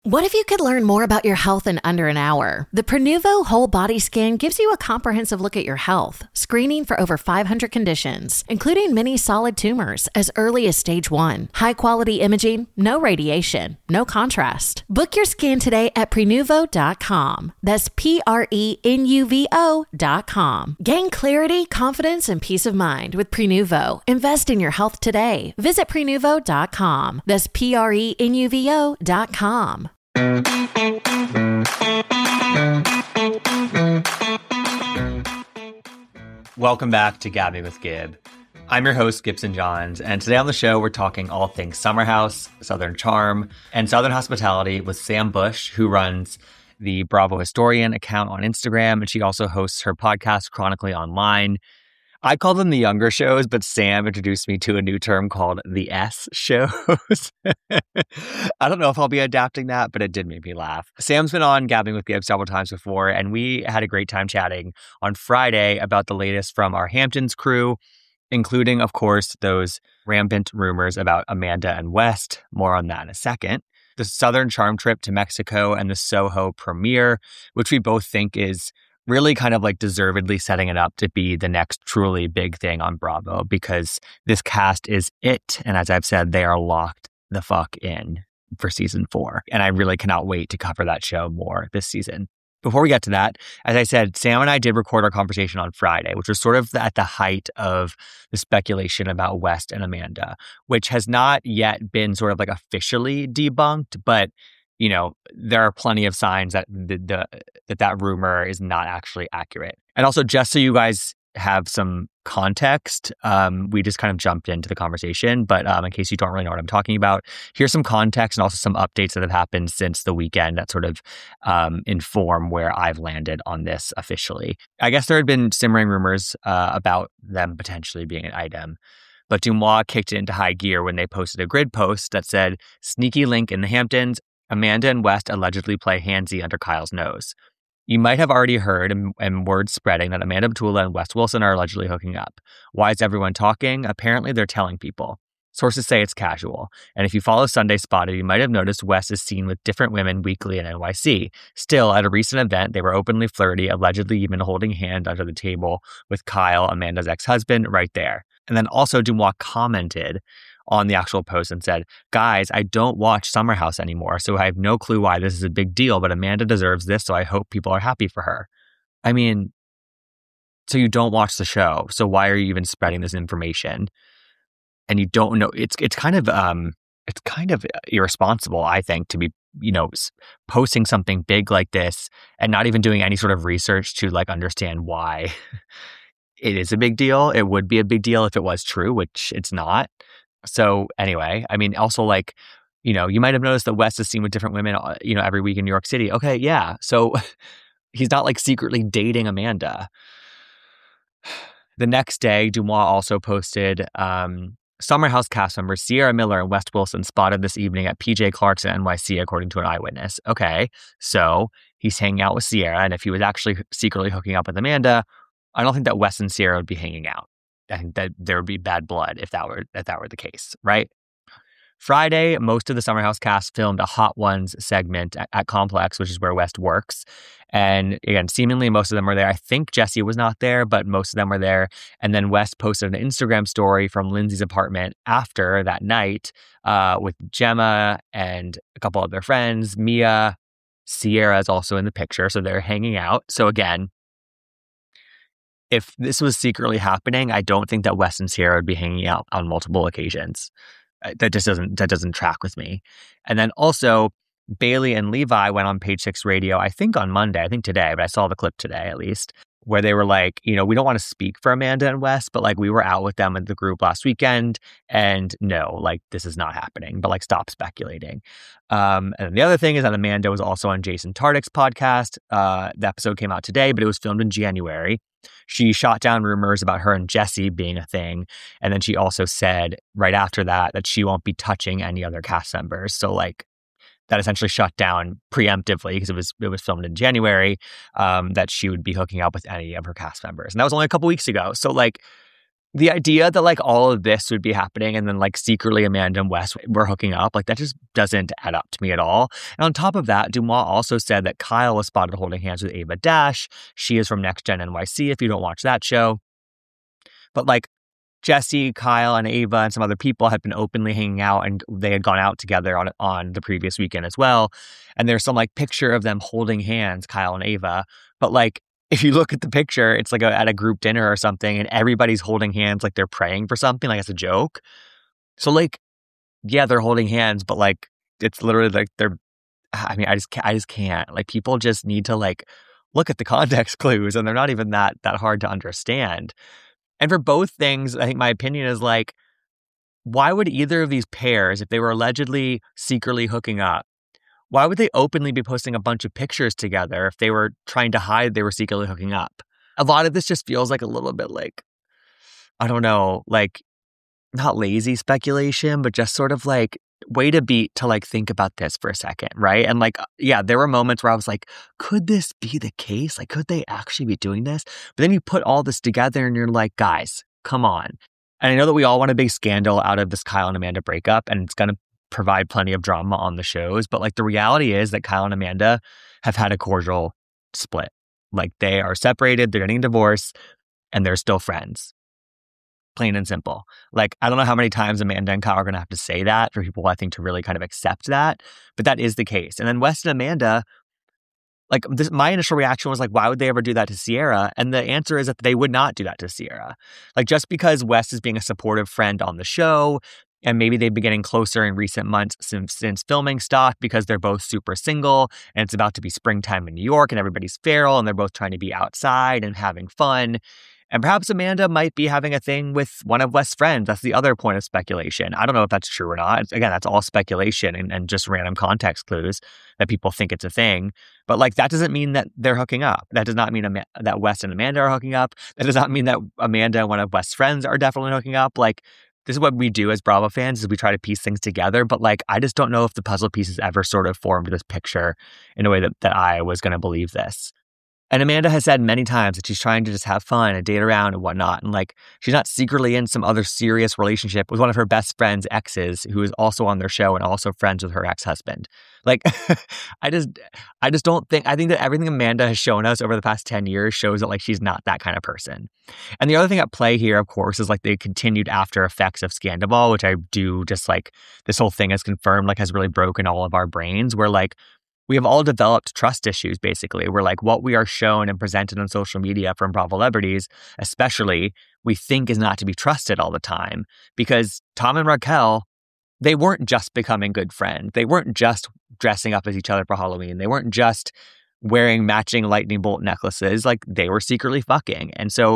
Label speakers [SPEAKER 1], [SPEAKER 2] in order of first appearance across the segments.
[SPEAKER 1] What if you could learn more about your health in under an hour? The Prenuvo Whole Body Scan gives you a comprehensive look at your health, screening for over 500 conditions, including many solid tumors as early as stage 1. High-quality imaging, no radiation, no contrast. Book your scan today at Prenuvo.com. That's Prenuvo.com. Gain clarity, confidence, and peace of mind with Prenuvo. Invest in your health today. Visit Prenuvo.com. That's Prenuvo.com.
[SPEAKER 2] Welcome back to Gabbing with Gib. I'm your host, Gibson Johns, and today on the show, we're talking all things Summer House, Southern Charm, and Southern Hospitality with Sam Bush, who runs the Bravo Historian account on Instagram, and she also hosts her podcast, Chronically Online. I call them the younger shows, but Sam introduced me to a new term called the S shows. I don't know if I'll be adapting that, but it did make me laugh. Sam's been on Gabbing with Gib several times before, and we had a great time chatting on Friday about the latest from our Hamptons crew, including, of course, those rampant rumors about Amanda and West. More on that in a second. The Southern Charm trip to Mexico and the Soho premiere, which we both think is really kind of like deservedly setting it up to be the next truly big thing on Bravo, because this cast is it. And as I've said, they are locked the fuck in for season 4. And I really cannot wait to cover that show more this season. Before we get to that, as I said, Sam and I did record our conversation on Friday, which was sort of at the height of the speculation about West and Amanda, which has not yet been sort of like officially debunked, but you know, there are plenty of signs that that rumor is not actually accurate. And also, just so you guys have some context, we just kind of jumped into the conversation, but in case you don't really know what I'm talking about, here's some context and also some updates that have happened since the weekend that sort of inform where I've landed on this officially. I guess there had been simmering rumors about them potentially being an item, but DeuxMoi kicked it into high gear when they posted a grid post that said, "Sneaky link in the Hamptons. Amanda and West allegedly play handsy under Kyle's nose." You might have already heard and word spreading that Amanda Batula and West Wilson are allegedly hooking up. Why is everyone talking? Apparently, they're telling people. Sources say it's casual. And if you follow Sunday Spotted, you might have noticed West is seen with different women weekly in NYC. Still, at a recent event, they were openly flirty, allegedly even holding hand under the table with Kyle, Amanda's ex-husband, right there. And then also DeuxMoi commented on the actual post and said, "Guys, I don't watch Summer House anymore, so I have no clue why this is a big deal, but Amanda deserves this, so I hope people are happy for her." I mean, so you don't watch the show, so why are you even spreading this information? And you don't know, it's kind of irresponsible, I think, to be, you know, posting something big like this and not even doing any sort of research to like understand why it is a big deal. It would be a big deal if it was true, which it's not. So anyway, I mean, also like, you know, you might have noticed that West is seen with different women, you know, every week in New York City. Okay, yeah. So he's not like secretly dating Amanda. The next day, DeuxMoi also posted Summer House cast members Sierra Miller and West Wilson spotted this evening at PJ Clark's in NYC, according to an eyewitness. Okay, so he's hanging out with Sierra, and if he was actually secretly hooking up with Amanda, I don't think that West and Sierra would be hanging out. I think that there would be bad blood if that were the case, right? Friday, most of the Summer House cast filmed a Hot Ones segment at Complex, which is where West works. And again, seemingly most of them were there. I think Jessie was not there, but most of them were there. And then West posted an Instagram story from Lindsay's apartment after that night with Gemma and a couple of their friends. Mia, Sierra is also in the picture, so they're hanging out. So again, if this was secretly happening, I don't think that West and Sierra would be hanging out on multiple occasions. That doesn't track with me. And then also, Bailey and Levi went on Page Six Radio, I think on Monday, I think today, but I saw the clip today at least, where they were like, you know, we don't want to speak for Amanda and West, but like we were out with them in the group last weekend, and no, like this is not happening, but like stop speculating. And the other thing is that Amanda was also on Jason Tartick's podcast. The episode came out today, but it was filmed in January. She shot down rumors about her and Jessie being a thing. And then she also said right after that she won't be touching any other cast members. So like that essentially shut down preemptively, because it was filmed in January, that she would be hooking up with any of her cast members. And that was only a couple weeks ago. So like the idea that like all of this would be happening and then like secretly Amanda and Wes were hooking up, like that just doesn't add up to me at all. And on top of that, DeuxMoi also said that Kyle was spotted holding hands with Ava Dash. She is from Next Gen NYC if you don't watch that show. But like Jesse, Kyle, and Ava and some other people had been openly hanging out, and they had gone out together on the previous weekend as well. And there's some like picture of them holding hands, Kyle and Ava. But like, if you look at the picture, it's like at a group dinner or something, and everybody's holding hands like they're praying for something, like it's a joke. So like, yeah, they're holding hands, but like, it's literally like I just can't. Like, people just need to like look at the context clues, and they're not even that hard to understand. And for both things, I think my opinion is like, why would either of these pairs, if they were allegedly secretly hooking up, why would they openly be posting a bunch of pictures together if they were trying to hide they were secretly hooking up? A lot of this just feels like a little bit like, I don't know, like not lazy speculation, but just sort of like wait a beat to like think about this for a second, right? And like, yeah, there were moments where I was like, could this be the case? Like, could they actually be doing this? But then you put all this together and you're like, guys, come on. And I know that we all want a big scandal out of this Kyle and Amanda breakup, and it's going to provide plenty of drama on the shows. But like, the reality is that Kyle and Amanda have had a cordial split. Like, they are separated, they're getting a divorce, and they're still friends. Plain and simple. Like, I don't know how many times Amanda and Kyle are going to have to say that for people, I think, to really kind of accept that. But that is the case. And then Wes and Amanda, like, my initial reaction was like, why would they ever do that to Sierra? And the answer is that they would not do that to Sierra. Like, just because Wes is being a supportive friend on the show, and maybe they've been getting closer in recent months since filming stuff because they're both super single, and it's about to be springtime in New York and everybody's feral and they're both trying to be outside and having fun. And perhaps Amanda might be having a thing with one of Wes' friends. That's the other point of speculation. I don't know if that's true or not. Again, that's all speculation and just random context clues that people think it's a thing. But like, that doesn't mean that they're hooking up. That does not mean that Wes and Amanda are hooking up. That does not mean that Amanda and one of Wes' friends are definitely hooking up. Like, this is what we do as Bravo fans, is we try to piece things together. But like, I just don't know if the puzzle pieces ever sort of formed this picture in a way that I was going to believe this. And Amanda has said many times that she's trying to just have fun and date around and whatnot. And like, she's not secretly in some other serious relationship with one of her best friend's exes who is also on their show and also friends with her ex-husband. Like, I just don't think, I think that everything Amanda has shown us over the past 10 years shows that like, she's not that kind of person. And the other thing at play here, of course, is like the continued after effects of Scandal, which I do just like, this whole thing has confirmed, like has really broken all of our brains, where like, we have all developed trust issues, basically. We're like, what we are shown and presented on social media from Bravo celebrities, especially, we think is not to be trusted all the time. Because Tom and Raquel, they weren't just becoming good friends. They weren't just dressing up as each other for Halloween. They weren't just wearing matching lightning bolt necklaces. Like, they were secretly fucking. And so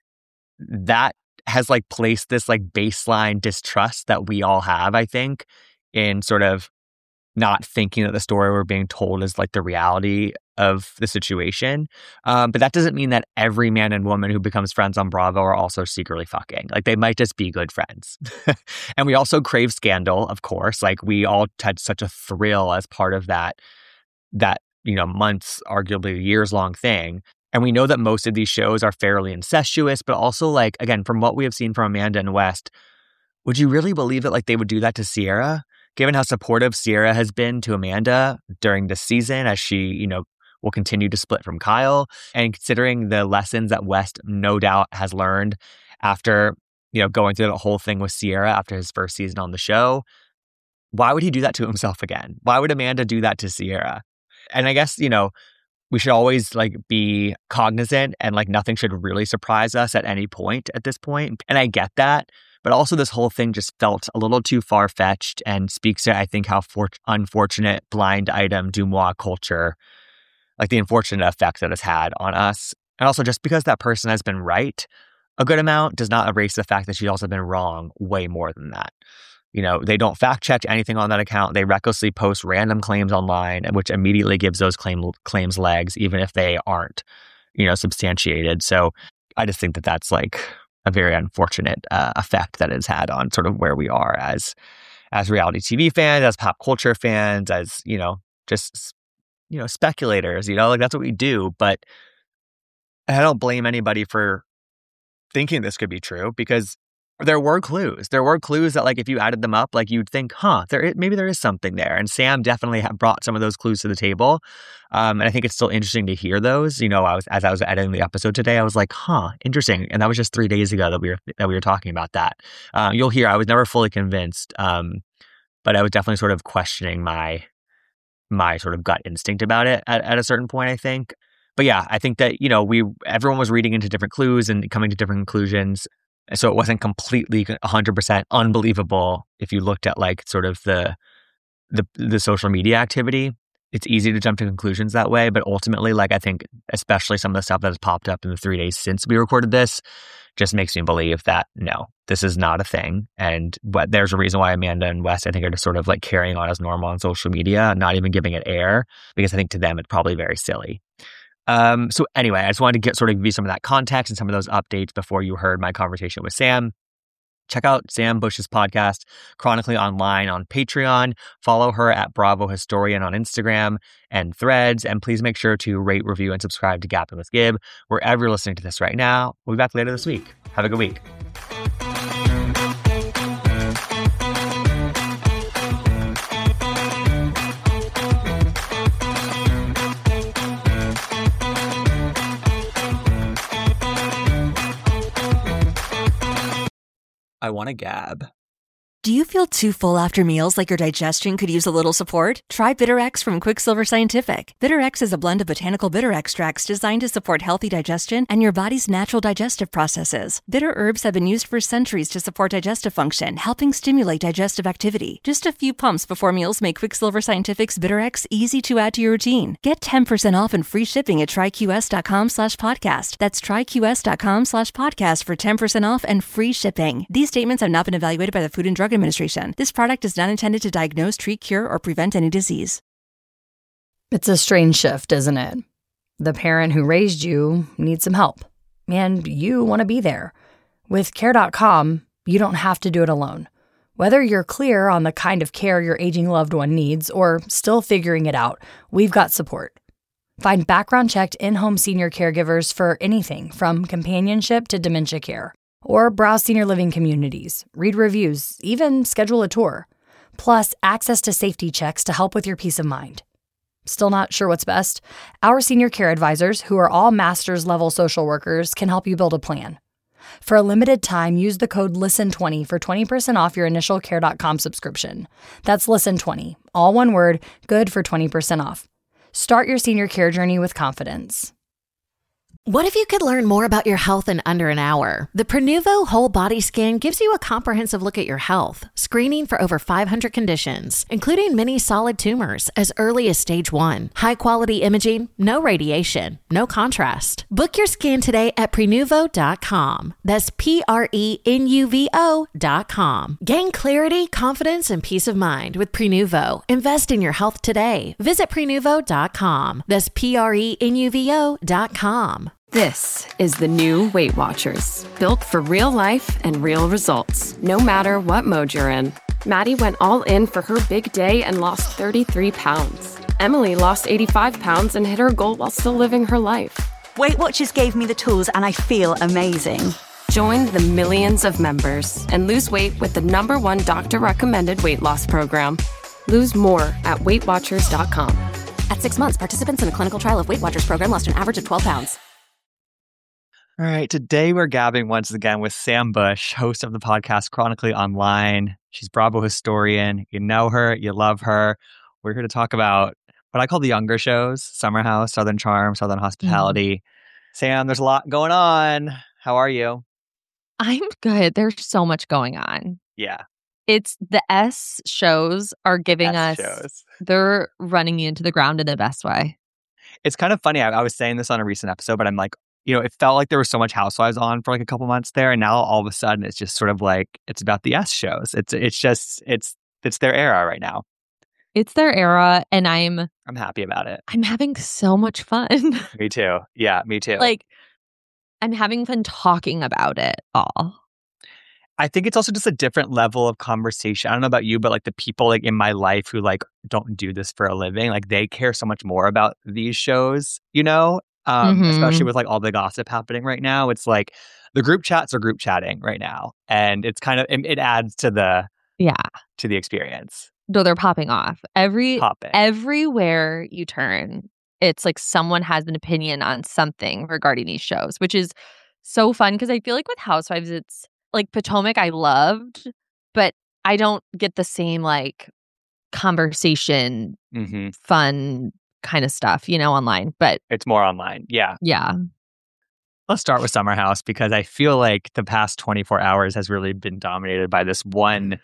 [SPEAKER 2] that has like placed this like baseline distrust that we all have, I think, in sort of not thinking that the story we're being told is like the reality of the situation. But that doesn't mean that every man and woman who becomes friends on Bravo are also secretly fucking. Like, they might just be good friends. And we also crave scandal, of course. Like, we all had such a thrill as part of that, you know, months, arguably years long thing. And we know that most of these shows are fairly incestuous, but also like, again, from what we have seen from Amanda and Wes, would you really believe that like they would do that to Sierra? Given how supportive Sierra has been to Amanda during this season, as she, you know, will continue to split from Kyle, and considering the lessons that Wes no doubt has learned after, you know, going through the whole thing with Sierra after his first season on the show, why would he do that to himself again? Why would Amanda do that to Sierra? And I guess, you know, we should always like be cognizant, and like nothing should really surprise us at any point at this point. And I get that. But also, this whole thing just felt a little too far-fetched and speaks to, I think, how unfortunate blind item DeuxMoi culture, like the unfortunate effect that it's had on us. And also, just because that person has been right a good amount does not erase the fact that she's also been wrong way more than that. You know, they don't fact-check anything on that account. They recklessly post random claims online, which immediately gives those claims legs, even if they aren't, you know, substantiated. So I just think that that's like a very unfortunate effect that it's had on sort of where we are as reality TV fans, as pop culture fans, as, you know, just, you know, speculators, you know, like that's what we do. But I don't blame anybody for thinking this could be true because there were clues. There were clues that, like, if you added them up, like, you'd think, maybe there is something there. And Sam definitely brought some of those clues to the table. And I think it's still interesting to hear those. You know, as I was editing the episode today, I was like, interesting. And that was just 3 days ago that we were talking about that. You'll hear I was never fully convinced, but I was definitely sort of questioning my sort of gut instinct about it at a certain point, I think. But yeah, I think that, you know, everyone was reading into different clues and coming to different conclusions. So it wasn't completely 100% unbelievable if you looked at like sort of the social media activity. It's easy to jump to conclusions that way, but ultimately, like, I think especially some of the stuff that has popped up in the 3 days since we recorded this just makes me believe that no, this is not a thing. And there's a reason why Amanda and Wes, I think, are just sort of like carrying on as normal on social media, not even giving it air, because I think to them it's probably very silly. So anyway, I just wanted to give you some of that context and some of those updates before you heard my conversation with Sam. Check out Sam Bush's podcast, Chronically Online, on Patreon. Follow her at Bravo Historian on Instagram and Threads. And please make sure to rate, review, and subscribe to Gapping with Gib wherever you're listening to this right now. We'll be back later this week. Have a good week. I want to gab.
[SPEAKER 3] Do you feel too full after meals, like your digestion could use a little support? Try BitterX from Quicksilver Scientific. BitterX is a blend of botanical bitter extracts designed to support healthy digestion and your body's natural digestive processes. Bitter herbs have been used for centuries to support digestive function, helping stimulate digestive activity. Just a few pumps before meals make Quicksilver Scientific's BitterX easy to add to your routine. Get 10% off and free shipping at tryqs.com/podcast. That's tryqs.com/podcast for 10% off and free shipping. These statements have not been evaluated by the Food and Drug Administration. This product is not intended to diagnose, treat, cure, or prevent any disease.
[SPEAKER 4] It's a strange shift, isn't it? The parent who raised you needs some help, and you want to be there. With Care.com, you don't have to do it alone. Whether you're clear on the kind of care your aging loved one needs or still figuring it out, we've got support. Find background-checked in-home senior caregivers for anything from companionship to dementia care. Or browse senior living communities, read reviews, even schedule a tour. Plus, access to safety checks to help with your peace of mind. Still not sure what's best? Our senior care advisors, who are all master's level social workers, can help you build a plan. For a limited time, use the code LISTEN20 for 20% off your initial Care.com subscription. That's LISTEN20, all one word, good for 20% off. Start your senior care journey with confidence.
[SPEAKER 1] What if you could learn more about your health in under an hour? The Prenuvo Whole Body Scan gives you a comprehensive look at your health, screening for over 500 conditions, including many solid tumors as early as stage 1. High-quality imaging, no radiation, no contrast. Book your scan today at Prenuvo.com. That's Prenuvo.com. Gain clarity, confidence, and peace of mind with Prenuvo. Invest in your health today. Visit Prenuvo.com. That's Prenuvo.com.
[SPEAKER 5] This is the new Weight Watchers, built for real life and real results, no matter what mode you're in. Maddie went all in for her big day and lost 33 pounds. Emily lost 85 pounds and hit her goal while still living her life.
[SPEAKER 6] Weight Watchers gave me the tools and I feel amazing.
[SPEAKER 5] Join the millions of members and lose weight with the #1 doctor-recommended weight loss program. Lose more at WeightWatchers.com.
[SPEAKER 7] At 6 months, participants in a clinical trial of Weight Watchers program lost an average of 12 pounds.
[SPEAKER 2] All right, today we're gabbing once again with Sam Bush, host of the podcast Chronically Online. She's Bravo historian. You know her, you love her. We're here to talk about what I call the younger shows: Summer House, Southern Charm, Southern Hospitality. Sam, there's a lot going on. How are you?
[SPEAKER 8] I'm good. There's so much going on.
[SPEAKER 2] Yeah.
[SPEAKER 8] It's the S shows are giving us, they're running you into the ground in the best way.
[SPEAKER 2] It's kind of funny. I was saying this on a recent episode, but I'm like, you know, it felt like there was so much Housewives on for like a couple months there. And now all of a sudden it's just sort of like, it's about the S shows. It's their era right now.
[SPEAKER 8] It's their era. And I'm
[SPEAKER 2] happy about it.
[SPEAKER 8] I'm having so much fun.
[SPEAKER 2] Me too. Yeah, me too.
[SPEAKER 8] Like, I'm having fun talking about it all.
[SPEAKER 2] I think it's also just a different level of conversation. I don't know about you, but like the people like in my life who like don't do this for a living, like they care so much more about these shows, you know? Especially with like all the gossip happening right now. It's like the group chats are group chatting right now. And it's kind of, it adds to the experience.
[SPEAKER 8] No, they're popping off. Everywhere you turn, it's like someone has an opinion on something regarding these shows, which is so fun because I feel like with Housewives, it's like Potomac I loved, but I don't get the same like conversation, fun kind of stuff, online. But
[SPEAKER 2] it's more online. Yeah.
[SPEAKER 8] Yeah.
[SPEAKER 2] Let's start with Summer House because I feel like the past 24 hours has really been dominated by this one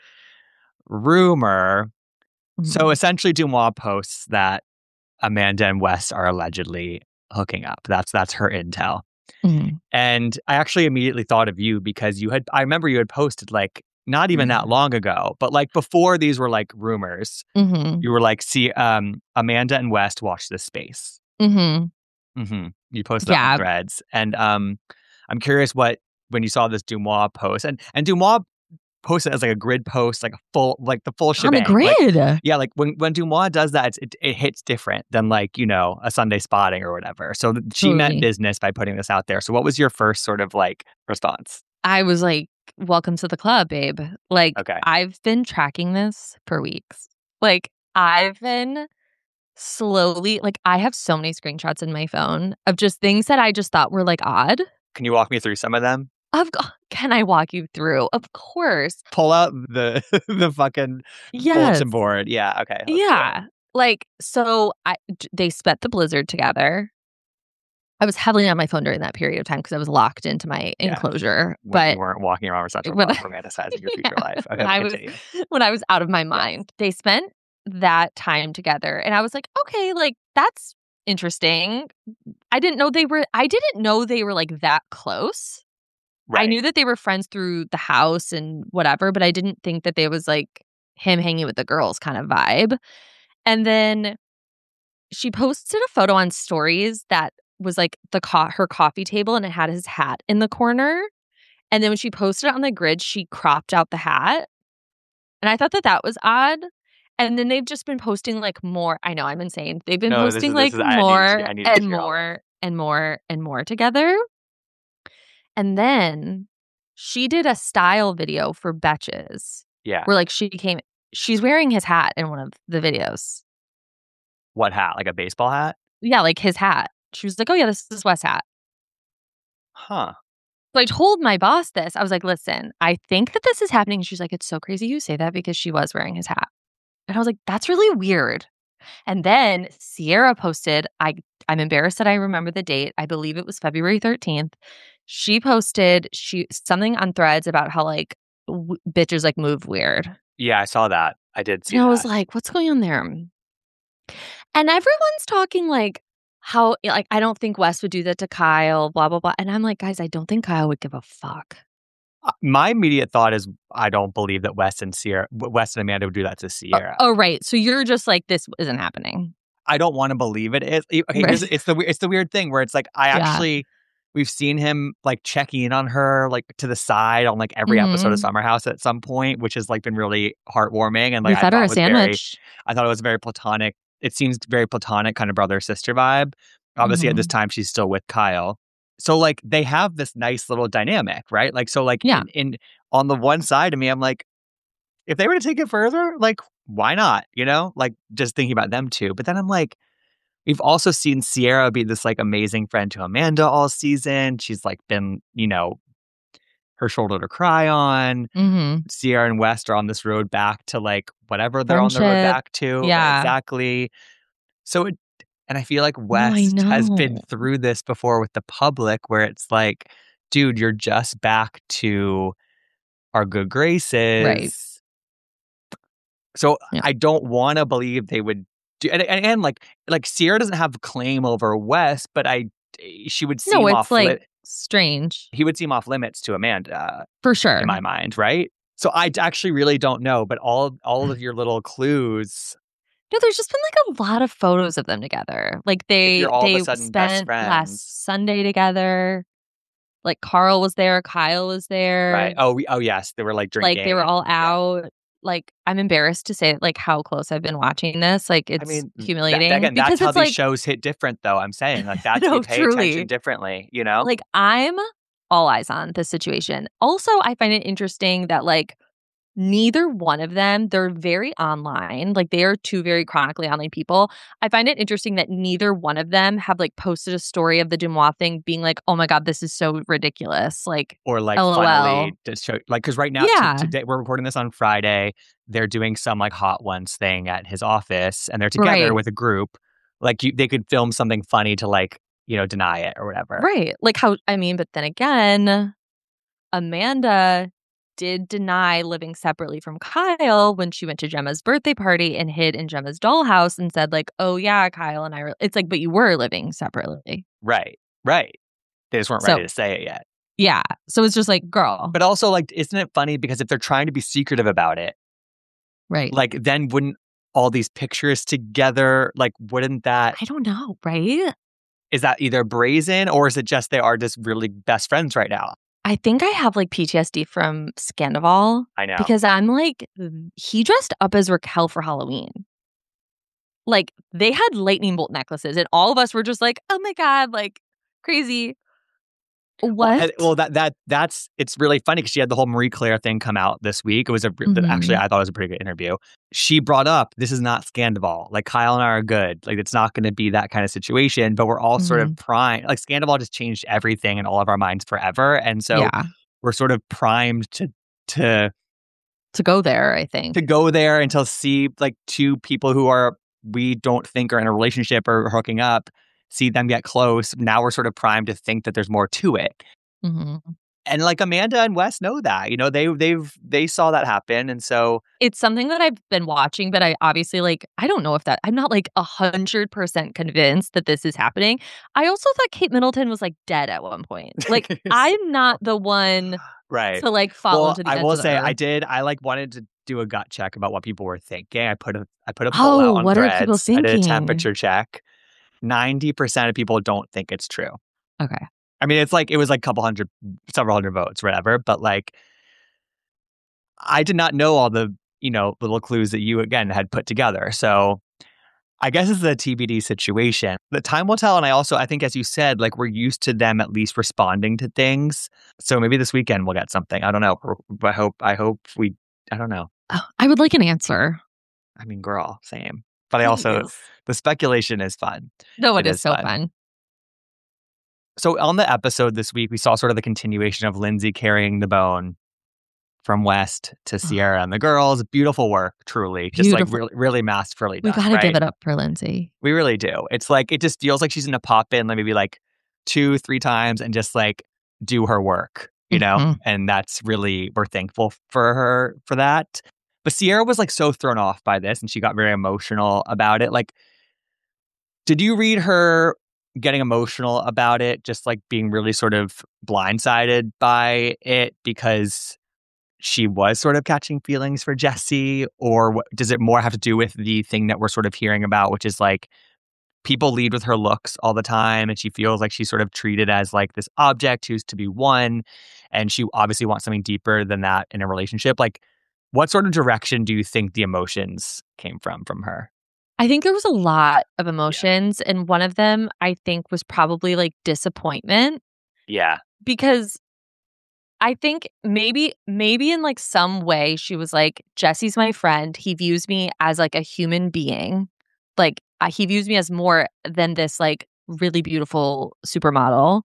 [SPEAKER 2] rumor. So essentially DeuxMoi posts that Amanda and Wes are allegedly hooking up. That's her intel. And I actually immediately thought of you because I remember you had posted like not even that long ago, but like before these were like rumors, you were like, see, Amanda and Wes watch this space. You posted that on Threads. And I'm curious when you saw this DeuxMoi post and DeuxMoi posted as like a grid post, like the full shebang.
[SPEAKER 8] On a grid.
[SPEAKER 2] Like when DeuxMoi does that, it hits different than like, a Sunday spotting or whatever. So she meant business by putting this out there. So what was your first sort of like response?
[SPEAKER 8] I was like, welcome to the club, babe. Like,
[SPEAKER 2] okay.
[SPEAKER 8] I've been tracking this for weeks. Like, I've been slowly, like, I have so many screenshots in my phone of just things that I just thought were like odd.
[SPEAKER 2] Can you walk me through some of them?
[SPEAKER 8] Can I walk you through? Of course.
[SPEAKER 2] Pull out the fucking bulletin board. Yeah. Okay.
[SPEAKER 8] Yeah. Like, so they spent the blizzard together. I was heavily on my phone during that period of time because I was locked into my enclosure. But
[SPEAKER 2] you weren't walking around with such a romanticizing your future life. Okay,
[SPEAKER 8] when I was out of my mind, they spent that time together, and I was like, okay, like that's interesting. I didn't know they were like that close.
[SPEAKER 2] Right.
[SPEAKER 8] I knew that they were friends through the house and whatever, but I didn't think that there was like him hanging with the girls kind of vibe. And then she posted a photo on stories that was like her coffee table and it had his hat in the corner. And then when she posted it on the grid, she cropped out the hat. And I thought that was odd. And then they've just been posting like more. I know, I'm insane. They've been posting more and more and more and more together. And then she did a style video for Betches.
[SPEAKER 2] Yeah.
[SPEAKER 8] Where like she's wearing his hat in one of the videos.
[SPEAKER 2] What hat? Like a baseball hat?
[SPEAKER 8] Yeah, like his hat. She was like, oh yeah, this is Wes' hat.
[SPEAKER 2] Huh.
[SPEAKER 8] So I told my boss this. I was like, listen, I think that this is happening. She's like, it's so crazy you say that because she was wearing his hat. And I was like, that's really weird. And then Sierra posted, I'm embarrassed that I remember the date. I believe it was February 13th. She posted something on Threads about how like bitches like move weird.
[SPEAKER 2] Yeah, I saw that. I did see that.
[SPEAKER 8] And I was like, what's going on there? And everyone's talking like how like I don't think Wes would do that to Kyle, blah, blah, blah. And I'm like, guys, I don't think Kyle would give a fuck.
[SPEAKER 2] My immediate thought is I don't believe that Wes and Amanda would do that to Sierra.
[SPEAKER 8] Oh, right. So you're just like, this isn't happening.
[SPEAKER 2] I don't want to believe it. Okay,
[SPEAKER 8] right.
[SPEAKER 2] It's the weird thing where it's like we've seen him like checking in on her like to the side on like every episode of Summer House at some point, which has like been really heartwarming and like
[SPEAKER 8] we fed her a sandwich.
[SPEAKER 2] I thought it was very platonic. It seems very platonic kind of brother-sister vibe. Obviously at this time she's still with Kyle. So like they have this nice little dynamic, right? Like so like in on the one side of me, I'm like, if they were to take it further, like why not? Like just thinking about them too. But then I'm like, we've also seen Sierra be this like amazing friend to Amanda all season. She's like been, her shoulder to cry on. Sierra and Wes are on this road back to like whatever they're on the road back to.
[SPEAKER 8] Yeah,
[SPEAKER 2] exactly. So and I feel like West has been through this before with the public where it's like, dude, you're just back to our good graces.
[SPEAKER 8] Right.
[SPEAKER 2] So I don't want to believe they would do, and like Sierra doesn't have a claim over West, but she would seem off
[SPEAKER 8] strange.
[SPEAKER 2] He would seem off limits to Amanda.
[SPEAKER 8] For sure.
[SPEAKER 2] In my mind, right? So I actually really don't know, but all of your little clues.
[SPEAKER 8] No, there's just been like a lot of photos of them together. Like they spent last Sunday together. Like Carl was there, Kyle was there.
[SPEAKER 2] Right. Oh yes, they were like drinking.
[SPEAKER 8] Like they were all out. Yeah. Like I'm embarrassed to say like how close I've been watching this. Like it's humiliating.
[SPEAKER 2] Again, that's how these shows hit different, though. I'm saying like that's you pay attention differently.
[SPEAKER 8] Like I'm all eyes on this situation. Also, I find it interesting that like neither one of them, they're very online. Like they are two very chronically online people. I find it interesting that neither one of them have like posted a story of the Dumois thing being like, oh my God, this is so ridiculous. Like,
[SPEAKER 2] Or like
[SPEAKER 8] LOL.
[SPEAKER 2] finally just show, like, because right now,
[SPEAKER 8] Yeah.
[SPEAKER 2] today we're recording this on Friday. They're doing some like Hot Ones thing at his office and they're together
[SPEAKER 8] Right.
[SPEAKER 2] with a group. Like they could film something funny to like, deny it or whatever.
[SPEAKER 8] Right. Like but then again, Amanda did deny living separately from Kyle when she went to Gemma's birthday party and hid in Gemma's dollhouse and said like, oh yeah, Kyle and I were, it's like, but you were living separately.
[SPEAKER 2] Right. They just weren't ready to say it yet.
[SPEAKER 8] Yeah. So it's just like, girl.
[SPEAKER 2] But also like, isn't it funny because if they're trying to be secretive about it,
[SPEAKER 8] right.
[SPEAKER 2] like then wouldn't all these pictures together, like wouldn't that...
[SPEAKER 8] I don't know, right?
[SPEAKER 2] Is that either brazen or is it just they are just really best friends right now?
[SPEAKER 8] I think I have like PTSD from Scandival.
[SPEAKER 2] I know.
[SPEAKER 8] Because I'm like, he dressed up as Raquel for Halloween. Like they had lightning bolt necklaces and all of us were just like, oh my God, like crazy. What?
[SPEAKER 2] Well, that's it's really funny because she had the whole Marie Claire thing come out this week. It was actually I thought it was a pretty good interview. She brought up this is not Scandival. Like Kyle and I are good. Like it's not going to be that kind of situation. But we're all sort of primed. Like Scandival just changed everything in all of our minds forever, and so we're sort of primed to
[SPEAKER 8] go there. I think
[SPEAKER 2] to go there and to see like two people who we don't think are in a relationship or hooking up. See them get close. Now we're sort of primed to think that there's more to it.
[SPEAKER 8] Mm-hmm.
[SPEAKER 2] And like Amanda and Wes know that, they saw that happen. And so
[SPEAKER 8] it's something that I've been watching, but I obviously I don't know if I'm not like 100% convinced that this is happening. I also thought Kate Middleton was like dead at one point. Like I'm not the one
[SPEAKER 2] right
[SPEAKER 8] to like follow to the
[SPEAKER 2] I
[SPEAKER 8] edge
[SPEAKER 2] will
[SPEAKER 8] of the
[SPEAKER 2] say
[SPEAKER 8] earth.
[SPEAKER 2] I did. I like wanted to do a gut check about what people were thinking. I put a poll out on
[SPEAKER 8] what
[SPEAKER 2] Threads.
[SPEAKER 8] are people thinking?
[SPEAKER 2] I did a temperature check. 90% of people don't think it's true.
[SPEAKER 8] Okay.
[SPEAKER 2] I mean, it was like several hundred votes, whatever. But like, I did not know all the, little clues that you, again, had put together. So I guess it's a TBD situation. The time will tell. And I think, as you said, like we're used to them at least responding to things. So maybe this weekend we'll get something. I don't know. I hope I don't know.
[SPEAKER 8] Oh, I would like an answer.
[SPEAKER 2] I mean, girl, same. But I also, the speculation is fun.
[SPEAKER 8] No, it is so fun.
[SPEAKER 2] So on the episode this week, we saw sort of the continuation of Lindsay carrying the bone from West to Sierra and the girls. Beautiful work, truly. Just like really, really masterfully done.
[SPEAKER 8] We got to give it up for Lindsay.
[SPEAKER 2] We really do. It's like, it just feels like she's going to pop in like maybe like 2-3 times and just like do her work, And that's really, we're thankful for her for that. But Sierra was like so thrown off by this and she got very emotional about it. Like, did you read her getting emotional about it, just like being really sort of blindsided by it because she was sort of catching feelings for Jesse? Or does it more have to do with the thing that we're sort of hearing about, which is like people lead with her looks all the time and she feels like she's sort of treated as like this object who's to be won and she obviously wants something deeper than that in a relationship? Like, what sort of direction do you think the emotions came from her?
[SPEAKER 8] I think there was a lot of emotions, and one of them I think was probably like disappointment.
[SPEAKER 2] Yeah.
[SPEAKER 8] Because I think maybe in like some way she was like, Jesse's my friend. He views me as like a human being. Like he views me as more than this like really beautiful supermodel.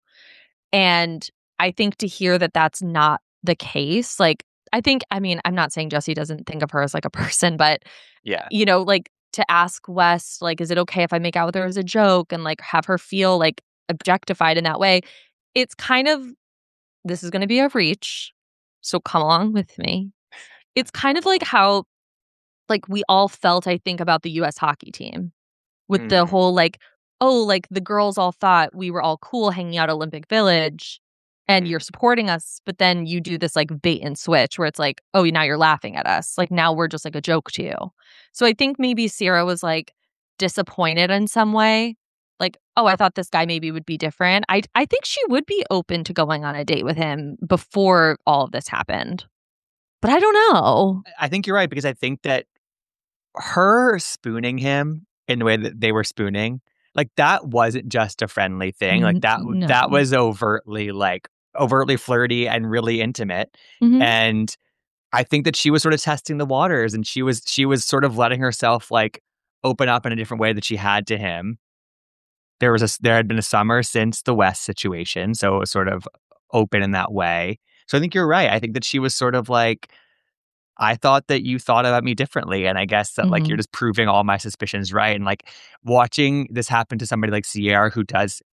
[SPEAKER 8] And I think to hear that that's not the case, like I'm not saying Jesse doesn't think of her as like a person, but
[SPEAKER 2] yeah,
[SPEAKER 8] like to ask Wes, like, is it okay if I make out with her as a joke and like have her feel like objectified in that way? It's kind of, this is going to be a reach, so come along with me. It's kind of like how like we all felt, I think, about the US hockey team with the whole like, oh, like the girls all thought we were all cool hanging out at Olympic Village and you're supporting us, but then you do this like bait and switch where it's like, oh, now you're laughing at us. Like now we're just like a joke to you. So I think maybe Sierra was like disappointed in some way. Like, oh, I thought this guy maybe would be different. I think she would be open to going on a date with him before all of this happened. But I don't know.
[SPEAKER 2] I think you're right, because I think that her spooning him in the way that they were spooning, like that wasn't just a friendly thing. Like that was overtly like overtly flirty and really intimate.
[SPEAKER 8] Mhm.
[SPEAKER 2] And I think that she was sort of testing the waters, and she was sort of letting herself like open up in a different way that she had to him. There had been a summer since the West situation, so it was sort of open in that way. So I think you're right. I think that she was sort of like, I thought that you thought about me differently, and I guess that like you're just proving all my suspicions right. And like watching this happen to somebody like Ciara, who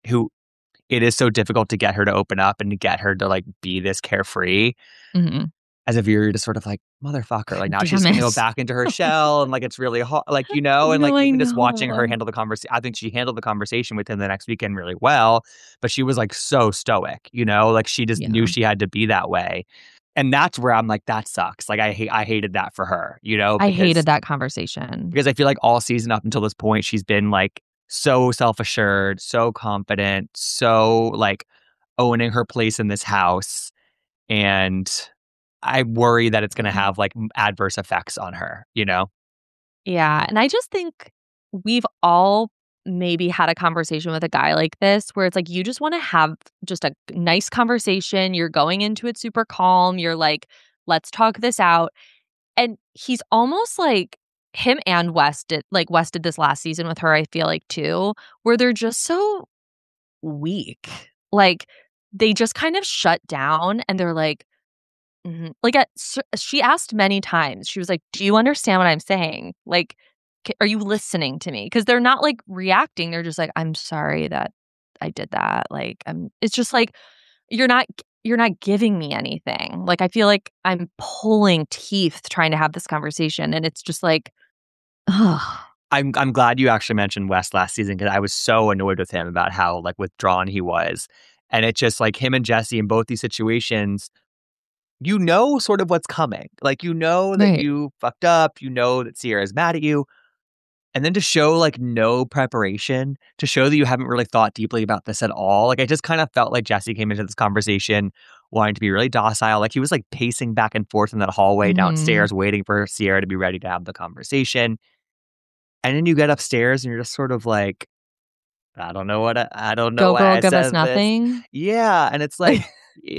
[SPEAKER 2] it is so difficult to get her to open up and to get her to like be this carefree. As a viewer, you're just sort of like, motherfucker, like now she's going to go back into her shell, and like it's really hard, like, and like even just watching her handle the conversation, I think she handled the conversation with him the next weekend really well, but she was like so stoic, like she just knew she had to be that way. And that's where I'm like, that sucks. Like I hated that for her,
[SPEAKER 8] I hated that conversation.
[SPEAKER 2] Because I feel like all season up until this point, she's been like so self-assured, so confident, so like owning her place in this house. And I worry that it's going to have like adverse effects on her,
[SPEAKER 8] Yeah. And I just think we've all maybe had a conversation with a guy like this where it's like you just want to have just a nice conversation. You're going into it super calm. You're like, let's talk this out. And he's almost like him and West did this last season with her, I feel like too, where they're just so weak. Like they just kind of shut down and they're like, like she asked many times, she was like, do you understand what I'm saying? Like, are you listening to me? Because they're not like reacting. They're just like, I'm sorry that I did that. Like, it's just like, you're not giving me anything. Like, I feel like I'm pulling teeth trying to have this conversation. And it's just like, ugh.
[SPEAKER 2] I'm glad you actually mentioned West last season, because I was so annoyed with him about how like withdrawn he was. And it's just like him and Jesse in both these situations, sort of what's coming. Like, that you fucked up, that Ciara's mad at you. And then to show like no preparation, to show that you haven't really thought deeply about this at all. Like, I just kind of felt like Jesse came into this conversation wanting to be really docile. Like he was like pacing back and forth in that hallway downstairs, waiting for Ciara to be ready to have the conversation. And then you get upstairs and you're just sort of like, I don't know why I
[SPEAKER 8] give
[SPEAKER 2] said
[SPEAKER 8] us nothing.
[SPEAKER 2] This. Yeah. And it's like,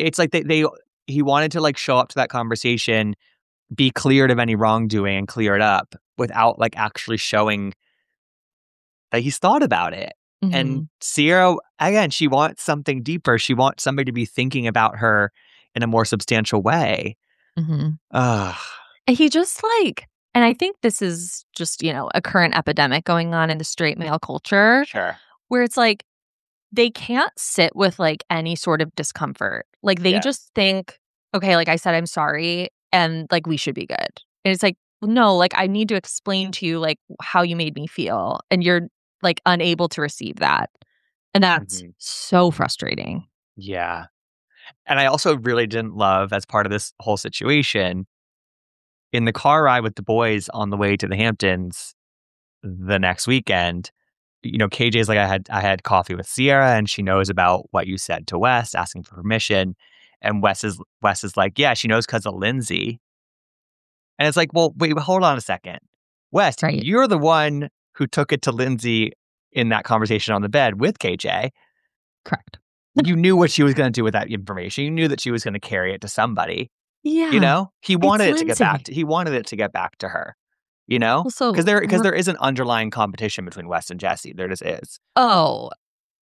[SPEAKER 2] he wanted to like show up to that conversation, be cleared of any wrongdoing and clear it up without like actually showing that he's thought about it. And Ciara, again, she wants something deeper. She wants somebody to be thinking about her in a more substantial way.
[SPEAKER 8] And he just like, and I think this is just, a current epidemic going on in the straight male culture.
[SPEAKER 2] Sure.
[SPEAKER 8] Where it's like, they can't sit with like any sort of discomfort. Like they just think, okay, like I said, I'm sorry. And like, we should be good. And it's like, no, like I need to explain to you like how you made me feel. And you're like unable to receive that. And that's so frustrating.
[SPEAKER 2] Yeah. And I also really didn't love, as part of this whole situation, in the car ride with the boys on the way to the Hamptons the next weekend, KJ's like, I had coffee with Ciara and she knows about what you said to Wes, asking for permission. And Wes is like, yeah, she knows because of Lindsay. And it's like, well, wait, hold on a second. Wes, you're the one who took it to Lindsay in that conversation on the bed with KJ.
[SPEAKER 8] Correct.
[SPEAKER 2] You knew what she was going to do with that information. You knew that she was going to carry it to somebody.
[SPEAKER 8] Yeah.
[SPEAKER 2] He wanted it to get back to her. Because there is an underlying competition between Wes and Jesse. There just is.
[SPEAKER 8] Oh,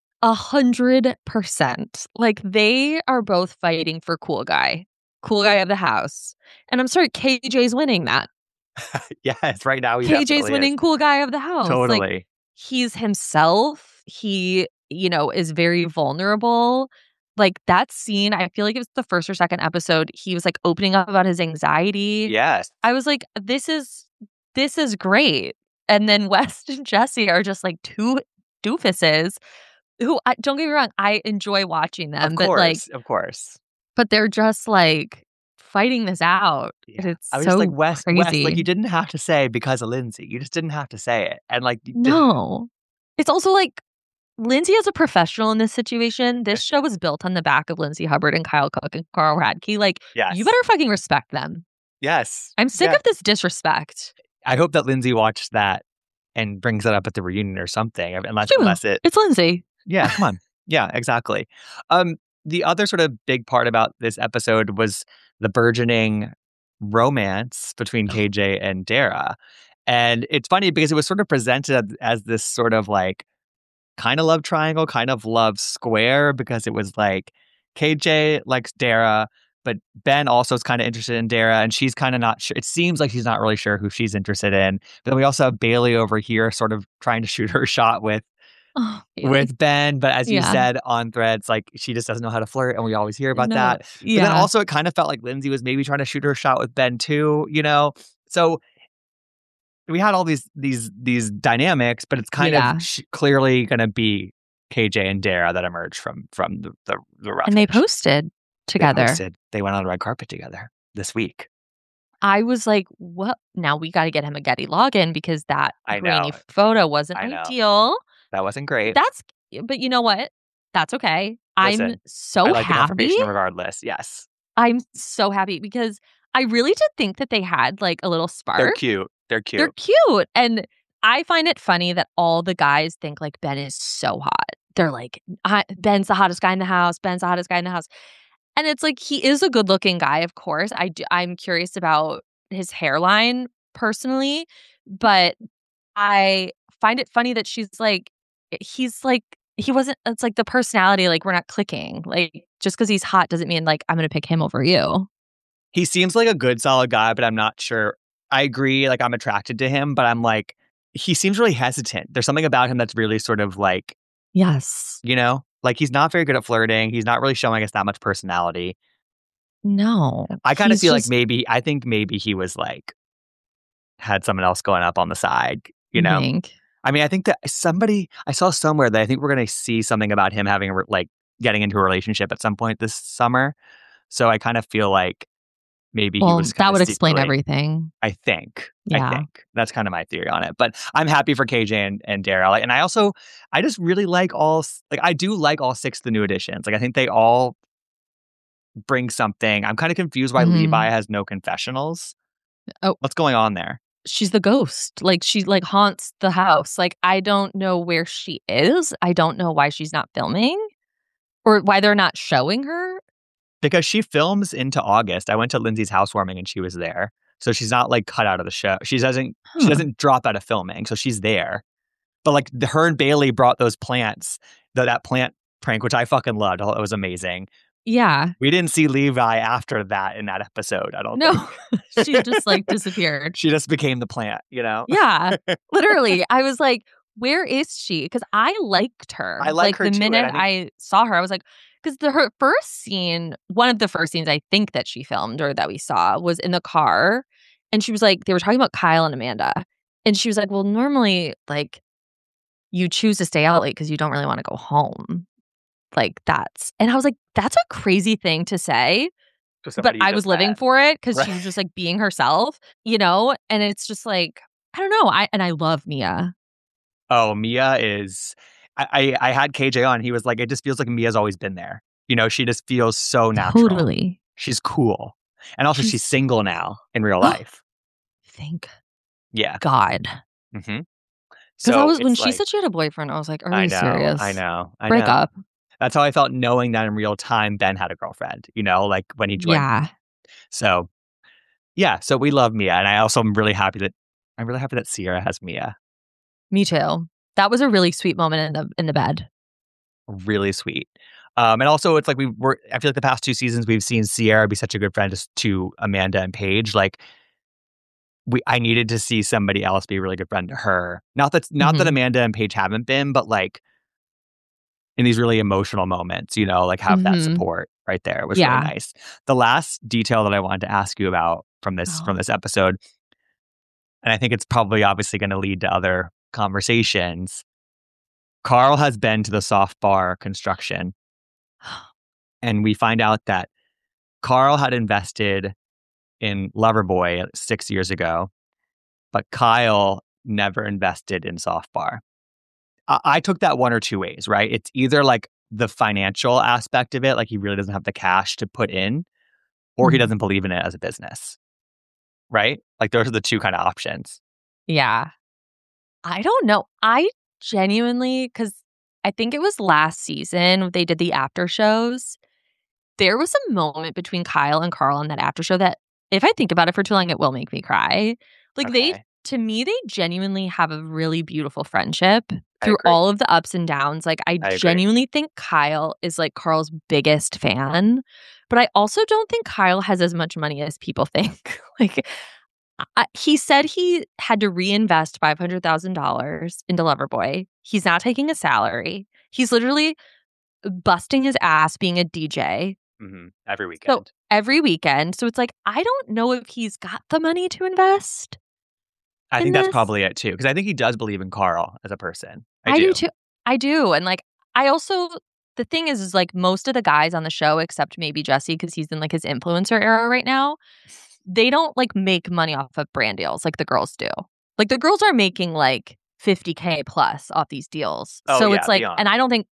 [SPEAKER 8] 100%. Like they are both fighting for cool guy of the house. And I'm sorry, KJ's winning that.
[SPEAKER 2] Yes, right now
[SPEAKER 8] KJ's winning cool guy of the house.
[SPEAKER 2] Totally.
[SPEAKER 8] Like, he's himself. He, is very vulnerable. Like that scene, I feel like it was the first or second episode. He was like opening up about his anxiety.
[SPEAKER 2] Yes.
[SPEAKER 8] I was like, this is great. And then West and Jesse are just like two doofuses who, don't get me wrong, I enjoy watching them.
[SPEAKER 2] Of course.
[SPEAKER 8] But they're just like fighting this out.
[SPEAKER 2] Yeah.
[SPEAKER 8] It's
[SPEAKER 2] I was
[SPEAKER 8] so
[SPEAKER 2] just like, West,
[SPEAKER 8] crazy.
[SPEAKER 2] like you didn't have to say because of Lindsay. You just didn't have to say it. And like,
[SPEAKER 8] no. It's also like, Lindsay is a professional in this situation. This show was built on the back of Lindsay Hubbard and Kyle Cook and Carl Radke. Like, you better fucking respect them.
[SPEAKER 2] Yes.
[SPEAKER 8] I'm sick of this disrespect.
[SPEAKER 2] I hope that Lindsay watched that and brings it up at the reunion or something. Unless
[SPEAKER 8] it's Lindsay.
[SPEAKER 2] Yeah, come on. Yeah, exactly. the other sort of big part about this episode was the burgeoning romance between KJ and Dara. And it's funny because it was sort of presented as this sort of like kind of love triangle, kind of love square, because it was like KJ likes Dara, but Ben also is kind of interested in Dara, and she's kind of not sure. It seems like she's not really sure who she's interested in. But then we also have Bailey over here sort of trying to shoot her shot with Ben. But as you said on Threads, like she just doesn't know how to flirt, and we always hear about that. But then also it kind of felt like Lindsay was maybe trying to shoot her shot with Ben too, you know? So we had all these dynamics, but it's kind of clearly going to be KJ and Dara that emerged from the roughage.
[SPEAKER 8] And they posted together.
[SPEAKER 2] They went on the red carpet together this week.
[SPEAKER 8] I was like, what? Now we got to get him a Getty login because that grainy photo wasn't ideal.
[SPEAKER 2] That wasn't great.
[SPEAKER 8] But you know what? That's okay.
[SPEAKER 2] Listen,
[SPEAKER 8] I'm so
[SPEAKER 2] I like
[SPEAKER 8] happy.
[SPEAKER 2] The confirmation regardless. Yes.
[SPEAKER 8] I'm so happy because I really did think that they had like a little spark.
[SPEAKER 2] They're cute. They're
[SPEAKER 8] cute. And I find it funny that all the guys think like Ben is so hot. They're like, Ben's the hottest guy in the house. Ben's the hottest guy in the house. And it's like, he is a good looking guy, of course. I'm curious about his hairline personally, but I find it funny that he's like, he wasn't, it's like the personality, like we're not clicking. Like just because he's hot doesn't mean like I'm going to pick him over you.
[SPEAKER 2] He seems like a good, solid guy, but I'm not sure. I agree. Like I'm attracted to him, but I'm like, he seems really hesitant. There's something about him that's really sort of like,
[SPEAKER 8] yes,
[SPEAKER 2] you know, like he's not very good at flirting. He's not really showing us that much personality.
[SPEAKER 8] No.
[SPEAKER 2] I kind of feel like I think maybe he was like, had someone else going up on the side, you know? I mean, I think that I saw somewhere that I think we're going to see something about him having like getting into a relationship at some point this summer. So I kind of feel like maybe he was
[SPEAKER 8] that would explain everything.
[SPEAKER 2] I think.
[SPEAKER 8] Yeah.
[SPEAKER 2] I think. That's kind of my theory on it. But I'm happy for KJ and Dara. And I just really like I do like all 6 of the new additions. Like I think they all bring something. I'm kind of confused why Levi has no confessionals.
[SPEAKER 8] Oh.
[SPEAKER 2] What's going on there?
[SPEAKER 8] She's the ghost. Like she like haunts the house. Like I don't know where she is. I don't know why she's not filming or why they're not showing her.
[SPEAKER 2] Because she films into August. I went to Lindsay's housewarming and she was there. So she's not like cut out of the show. She doesn't drop out of filming. So she's there. But like her and Bailey brought those plants, that plant prank, which I fucking loved. It was amazing.
[SPEAKER 8] Yeah.
[SPEAKER 2] We didn't see Levi after that in that episode, I don't think.
[SPEAKER 8] She just like disappeared.
[SPEAKER 2] She just became the plant, you know?
[SPEAKER 8] Yeah. Literally. I was like, where is she? Because I liked her.
[SPEAKER 2] I like her
[SPEAKER 8] the
[SPEAKER 2] too,
[SPEAKER 8] minute I saw her, I was like, because her first scene, one of the first scenes I think that she filmed or that we saw was in the car. And she was like, they were talking about Kyle and Amanda. And she was like, well, normally like you choose to stay out late because you don't really want to go home. Like and I was like, that's a crazy thing to say. But I was living for it because she was just like being herself, you know? And it's just like, I don't know. I love Mia.
[SPEAKER 2] Oh, Mia is... I had KJ on. He was like, it just feels like Mia's always been there. You know, she just feels so natural.
[SPEAKER 8] Totally.
[SPEAKER 2] She's cool. And also she's single now in real life.
[SPEAKER 8] Thank
[SPEAKER 2] God.
[SPEAKER 8] Mm-hmm. Because when she said she had a boyfriend, I was like, are you serious?
[SPEAKER 2] I know.
[SPEAKER 8] Break up.
[SPEAKER 2] That's how I felt knowing that in real time Ben had a girlfriend, you know, like when he joined.
[SPEAKER 8] Yeah.
[SPEAKER 2] So, so we love Mia. And I also am really happy that Sierra has Mia.
[SPEAKER 8] Me too. That was a really sweet moment in the bed.
[SPEAKER 2] Really sweet. And also it's like I feel like the past 2 seasons we've seen Sierra be such a good friend to Amanda and Paige. Like I needed to see somebody else be a really good friend to her. Not that Amanda and Paige haven't been, but like in these really emotional moments, you know, like have that support right there. It was really nice. The last detail that I wanted to ask you about from this episode, and I think it's probably obviously going to lead to other conversations. Carl has been to the soft bar construction, and we find out that Carl had invested in Loverboy 6 years ago, but Kyle never invested in soft bar. I took that one or two ways, right? It's either like the financial aspect of it, like he really doesn't have the cash to put in, or he doesn't believe in it as a business, right? Like those are the two kind of options.
[SPEAKER 8] Yeah. I don't know. I genuinely, because I think it was last season, they did the after shows there was a moment between Kyle and Carl on that after show that if I think about it for too long, it will make me cry. Like to me, they genuinely have a really beautiful friendship through all of the ups and downs. Like I genuinely think Kyle is like Carl's biggest fan, but I also don't think Kyle has as much money as people think. Like he said he had to reinvest $500,000 into Loverboy. He's not taking a salary. He's literally busting his ass being a DJ.
[SPEAKER 2] Every weekend.
[SPEAKER 8] So every weekend. So it's like, I don't know if he's got the money to invest.
[SPEAKER 2] I think that's probably it too. Because I think he does believe in Carl as a person.
[SPEAKER 8] I do too. I do. And like, I also, the thing is like most of the guys on the show, except maybe Jesse, because he's in like his influencer era right now, they don't like make money off of brand deals like the girls do. Like the girls are making like $50K plus off these deals. So it's like, and I don't think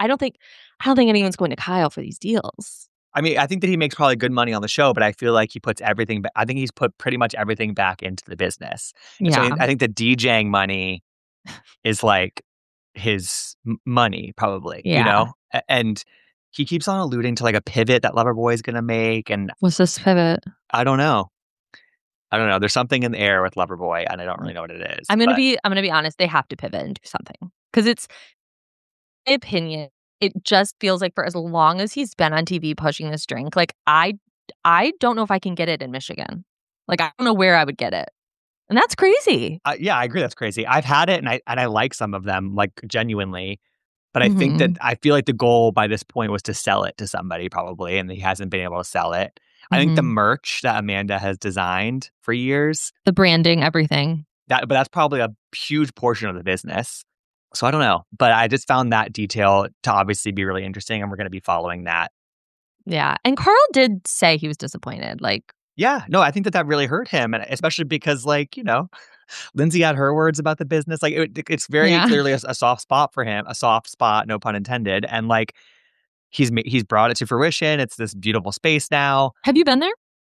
[SPEAKER 8] anyone's going to Kyle for these deals.
[SPEAKER 2] I mean, I think that he makes probably good money on the show, but I feel like he puts everything. I think he's put pretty much everything back into the business.
[SPEAKER 8] Yeah.
[SPEAKER 2] So I think the DJing money is like his money, probably.
[SPEAKER 8] Yeah.
[SPEAKER 2] You know, and he keeps on alluding to like a pivot that Loverboy is going to make. And
[SPEAKER 8] what's this pivot?
[SPEAKER 2] I don't know. There's something in the air with Loverboy, and I don't really know what it is.
[SPEAKER 8] I'm gonna be honest. They have to pivot and do something because it's, in my opinion, it just feels like for as long as he's been on TV pushing this drink, like I don't know if I can get it in Michigan. Like I don't know where I would get it, and that's crazy.
[SPEAKER 2] Yeah, I agree. That's crazy. I've had it, and I like some of them, like genuinely. But I think that I feel like the goal by this point was to sell it to somebody probably, and he hasn't been able to sell it. I think the merch that Amanda has designed for years,
[SPEAKER 8] the branding, everything.
[SPEAKER 2] But that's probably a huge portion of the business. So I don't know. But I just found that detail to obviously be really interesting, and we're going to be following that.
[SPEAKER 8] Yeah. And Carl did say he was disappointed. Like,
[SPEAKER 2] yeah, no, I think that really hurt him. And especially because, like, you know, Lindsay had her words about the business. Like, it's very clearly a soft spot for him, a soft spot, no pun intended. And like, he's brought it to fruition. It's this beautiful space now.
[SPEAKER 8] Have you been there?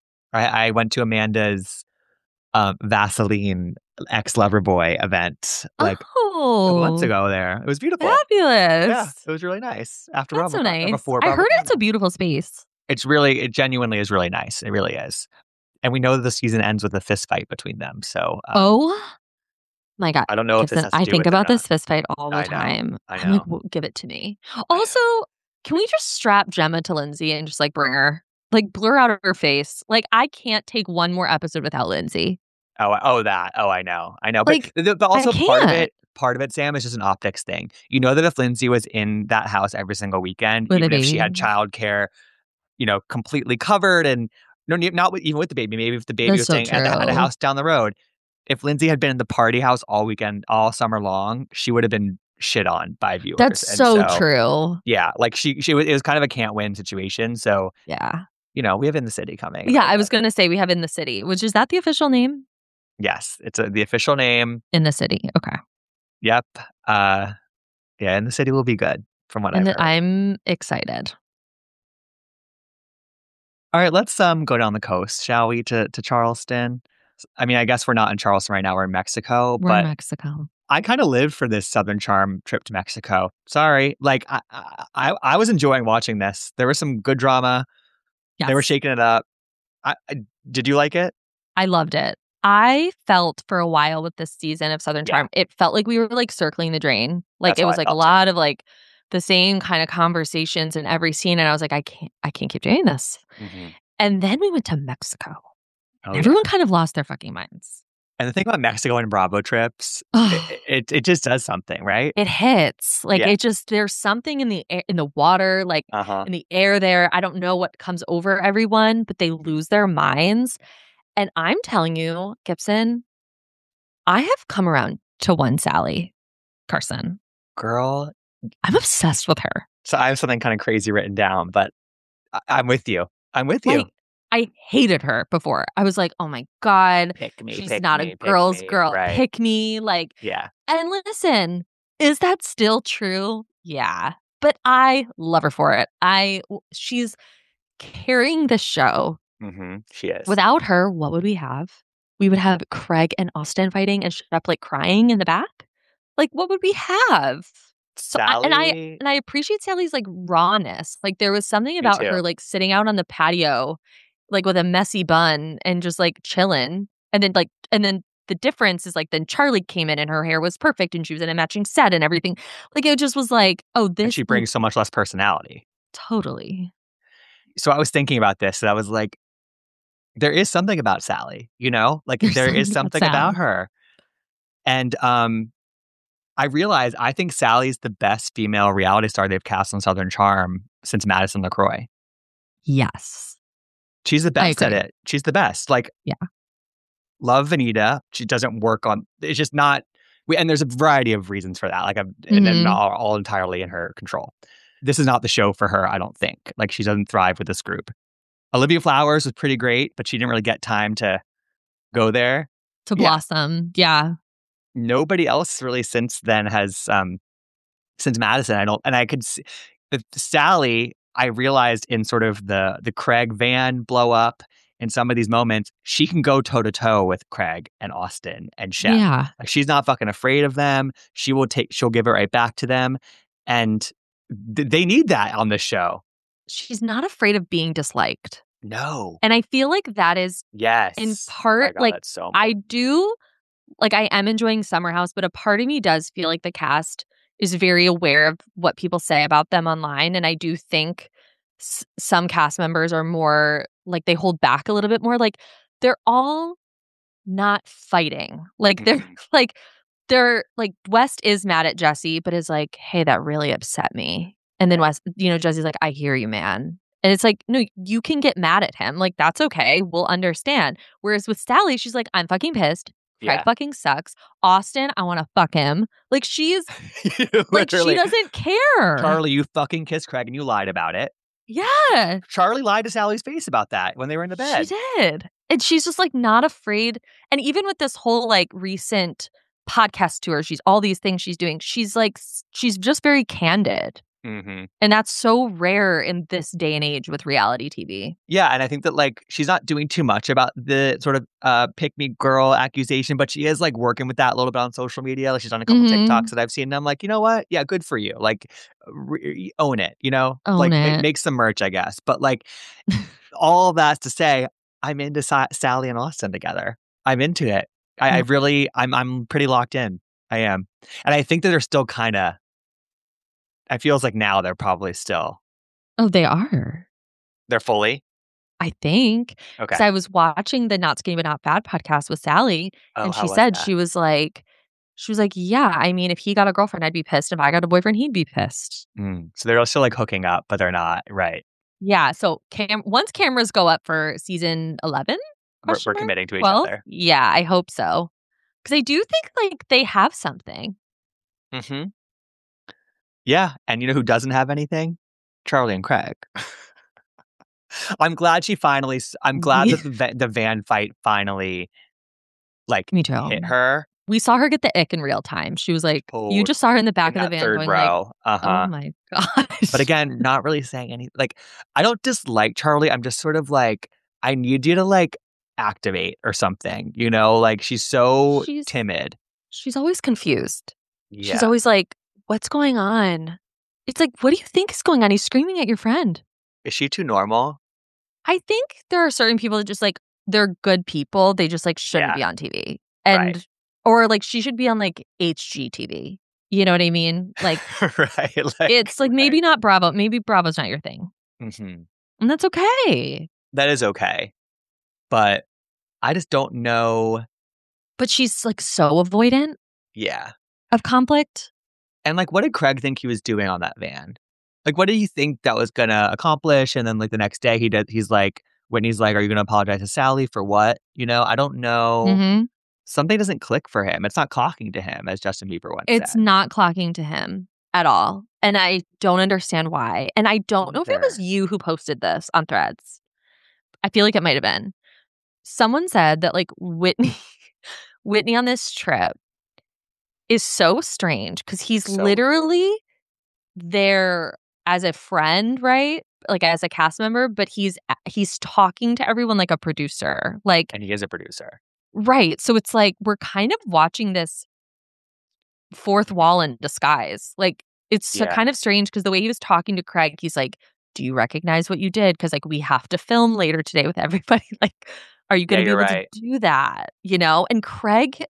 [SPEAKER 2] I went to Amanda's Vaseline ex-Loverboy event like a couple months ago there. It was beautiful.
[SPEAKER 8] Fabulous.
[SPEAKER 2] Yeah, it was really nice. After
[SPEAKER 8] That's so nice.
[SPEAKER 2] Before
[SPEAKER 8] I heard it's a beautiful space.
[SPEAKER 2] It genuinely is really nice. It really is. And we know that the season ends with a fist fight between them. So,
[SPEAKER 8] oh my God.
[SPEAKER 2] I don't know if this has to
[SPEAKER 8] I
[SPEAKER 2] do
[SPEAKER 8] think
[SPEAKER 2] with
[SPEAKER 8] about this fist fight all the time.
[SPEAKER 2] I know.
[SPEAKER 8] I'm like, well, give it to me. Also, can we just strap Gemma to Lindsay and just like bring her, like blur out her face? Like, I can't take one more episode without Lindsay.
[SPEAKER 2] I know.
[SPEAKER 8] Like,
[SPEAKER 2] but also part of it, Sam, is just an optics thing. You know that if Lindsay was in that house every single weekend, even if she had childcare, you know, completely covered, and even with the baby, maybe if the baby was staying at a house down the road, if Lindsay had been in the party house all weekend, all summer long, she would have been shit on by viewers.
[SPEAKER 8] That's so true.
[SPEAKER 2] Yeah, like it was kind of a can't win situation. So
[SPEAKER 8] yeah,
[SPEAKER 2] you know, we have In the City coming.
[SPEAKER 8] Yeah, I was going to say we have In the City, which is that the official name?
[SPEAKER 2] Yes, it's the official name.
[SPEAKER 8] In the City. Okay.
[SPEAKER 2] Yep. Yeah, In the City will be good from what I've heard.
[SPEAKER 8] I'm excited.
[SPEAKER 2] All right, let's go down the coast, shall we, to Charleston? I mean, I guess we're not in Charleston right now. We're in Mexico.
[SPEAKER 8] We're in Mexico.
[SPEAKER 2] I kind of lived for this Southern Charm trip to Mexico. Sorry. Like, I was enjoying watching this. There was some good drama. Yes. They were shaking it up. Did you like it?
[SPEAKER 8] I loved it. I felt for a while with this season of Southern Charm, it felt like we were like circling the drain. Like it was like a lot of like the same kind of conversations in every scene. And I was like, I can't keep doing this. Mm-hmm. And then we went to Mexico. Everyone kind of lost their fucking minds.
[SPEAKER 2] And the thing about Mexico and Bravo trips, it just does something, right?
[SPEAKER 8] It hits. Like it just, there's something in the air, in the water, like in the air there. I don't know what comes over everyone, but they lose their minds. And I'm telling you, Gibson, I have come around to one Sally Carson.
[SPEAKER 2] Girl.
[SPEAKER 8] I'm obsessed with her.
[SPEAKER 2] So I have something kind of crazy written down, but I'm with you. Like,
[SPEAKER 8] I hated her before. I was like, oh my God.
[SPEAKER 2] Pick me.
[SPEAKER 8] She's not a girl's girl. Right. Pick me. Like,
[SPEAKER 2] yeah.
[SPEAKER 8] And listen, is that still true? Yeah. But I love her for it. She's carrying the show.
[SPEAKER 2] Mm-hmm. She is.
[SPEAKER 8] Without her, what would we have? We would have Craig and Austin fighting and Shep like crying in the back. Like, what would we have? So
[SPEAKER 2] Sally.
[SPEAKER 8] I appreciate Sally's like rawness. Like there was something about
[SPEAKER 2] too.
[SPEAKER 8] her like sitting out on the patio, like with a messy bun and just like chilling. And then the difference is like then Charlie came in and her hair was perfect and she was in a matching set and everything. Like it just was like, oh,
[SPEAKER 2] And
[SPEAKER 8] this
[SPEAKER 2] she brings so much less personality.
[SPEAKER 8] totally.
[SPEAKER 2] So I was thinking about this and I was like, there is something about Sally, you know? Like
[SPEAKER 8] There's
[SPEAKER 2] there is
[SPEAKER 8] something
[SPEAKER 2] something
[SPEAKER 8] about
[SPEAKER 2] about her. And I realized I think Sally's the best female reality star they've cast on Southern Charm since Madison LaCroix.
[SPEAKER 8] Yes.
[SPEAKER 2] She's the best at
[SPEAKER 8] agree.
[SPEAKER 2] it. She's the best. Like,
[SPEAKER 8] Yeah.
[SPEAKER 2] love Vanita. She doesn't work on. It's just not. And there's a variety of reasons for that. Like, and
[SPEAKER 8] Mhm.
[SPEAKER 2] not all entirely in her control. This is not the show for her. I don't think. Like, she doesn't thrive with this group. Olivia Flowers was pretty great, but she didn't really get time to go there.
[SPEAKER 8] To
[SPEAKER 2] Yeah.
[SPEAKER 8] blossom. Yeah.
[SPEAKER 2] Nobody else really since then has since Madison. I could see Sally. I realized in sort of the Craig Van blow up in some of these moments, she can go toe to toe with Craig and Austin and Shep.
[SPEAKER 8] Yeah.
[SPEAKER 2] Like, she's not fucking afraid of them. She'll give it right back to them, and they need that on this show.
[SPEAKER 8] She's not afraid of being disliked.
[SPEAKER 2] No.
[SPEAKER 8] And I feel like that is
[SPEAKER 2] Yes.
[SPEAKER 8] in
[SPEAKER 2] Oh my
[SPEAKER 8] part
[SPEAKER 2] God,
[SPEAKER 8] like
[SPEAKER 2] that's so
[SPEAKER 8] I do like I am enjoying Summer House, but a part of me does feel like the cast is very aware of what people say about them online. And I do think some cast members are more like they hold back a little bit more. Like they're all not fighting. Like they're like West is mad at Jesse, but is like, hey, that really upset me. And then West, Jesse's like, I hear you, man. And it's like, no, you can get mad at him. Like, that's okay. We'll understand. Whereas with Sally, she's like, I'm fucking pissed. Craig fucking sucks. Austin, I want to fuck him. Like, she's like, she doesn't care.
[SPEAKER 2] Charlie, you fucking kissed Craig and you lied about it.
[SPEAKER 8] Yeah.
[SPEAKER 2] Charlie lied to Sally's face about that when they were in the bed.
[SPEAKER 8] She did. And she's just like not afraid. And even with this whole like recent podcast tour, all these things she's doing, she's just very candid.
[SPEAKER 2] Mm-hmm.
[SPEAKER 8] And that's so rare in this day and age with reality TV.
[SPEAKER 2] Yeah, and I think that like she's not doing too much about the sort of pick me girl accusation, but she is like working with that a little bit on social media. Like she's done a couple TikToks that I've seen, and I'm like, you know what? Yeah, good for you. Like own it,
[SPEAKER 8] Own it.
[SPEAKER 2] Make some merch, I guess. But like all of that's to say, I'm into Sally and Austin together. I'm into it. I really, I'm pretty locked in. I am, and I think that they're still kind of. It feels like now they're probably still.
[SPEAKER 8] Oh, they are.
[SPEAKER 2] They're fully?
[SPEAKER 8] I think.
[SPEAKER 2] Okay.
[SPEAKER 8] Because I was watching the Not Skinny But Not Fat podcast with Sally, and she said, she was like, yeah, I mean, if he got a girlfriend, I'd be pissed. If I got a boyfriend, he'd be pissed.
[SPEAKER 2] So they're still like hooking up, but they're not, right?
[SPEAKER 8] Yeah. So once cameras go up for season 11,
[SPEAKER 2] we're committing to each
[SPEAKER 8] 12?
[SPEAKER 2] other.
[SPEAKER 8] Yeah, I hope so. Because I do think like they have something.
[SPEAKER 2] Mm-hmm. Yeah, and you know who doesn't have anything? Charlie and Craig. I'm glad I'm glad that the van fight finally, like,
[SPEAKER 8] Me too.
[SPEAKER 2] hit her.
[SPEAKER 8] We saw her get the ick in real time. She was like, you just saw her in the back of the van
[SPEAKER 2] third
[SPEAKER 8] going
[SPEAKER 2] row.
[SPEAKER 8] like, oh my gosh.
[SPEAKER 2] But again, not really saying anything. Like, I don't dislike Charlie. I'm just sort of like, I need you to like activate or something, like she's so timid.
[SPEAKER 8] She's always confused.
[SPEAKER 2] Yeah.
[SPEAKER 8] She's always like, what's going on? It's like, what do you think is going on? He's screaming at your friend.
[SPEAKER 2] Is she too normal?
[SPEAKER 8] I think there are certain people that just like, they're good people. They just like shouldn't be on TV. And, or like she should be on like HGTV. You know what I mean? Like,
[SPEAKER 2] right.
[SPEAKER 8] It's like maybe not Bravo. Maybe Bravo's not your thing.
[SPEAKER 2] Mm-hmm.
[SPEAKER 8] And that's okay.
[SPEAKER 2] That is okay. But I just don't know.
[SPEAKER 8] But she's like so avoidant.
[SPEAKER 2] Yeah.
[SPEAKER 8] Of conflict.
[SPEAKER 2] And like, what did Craig think he was doing on that van? Like, what did he think that was going to accomplish? And then like the next day he's like, Whitney's like, are you going to apologize to Sally for what? I don't know.
[SPEAKER 8] Mm-hmm.
[SPEAKER 2] Something doesn't click for him. It's not clocking to him, as Justin Bieber once said.
[SPEAKER 8] It's not clocking to him at all. And I don't understand why. And I don't know if it was you who posted this on Threads. I feel like it might have been. Someone said that like Whitney on this trip is so strange because he's literally there as a friend, right? Like as a cast member, but he's talking to everyone like a producer. Like,
[SPEAKER 2] and he is a producer.
[SPEAKER 8] Right. So it's like we're kind of watching this fourth wall in disguise. Like It's so kind of strange because the way he was talking to Craig, he's like, do you recognize what you did? Because like we have to film later today with everybody. Like, are you going to be able to do that? You know? And Craig,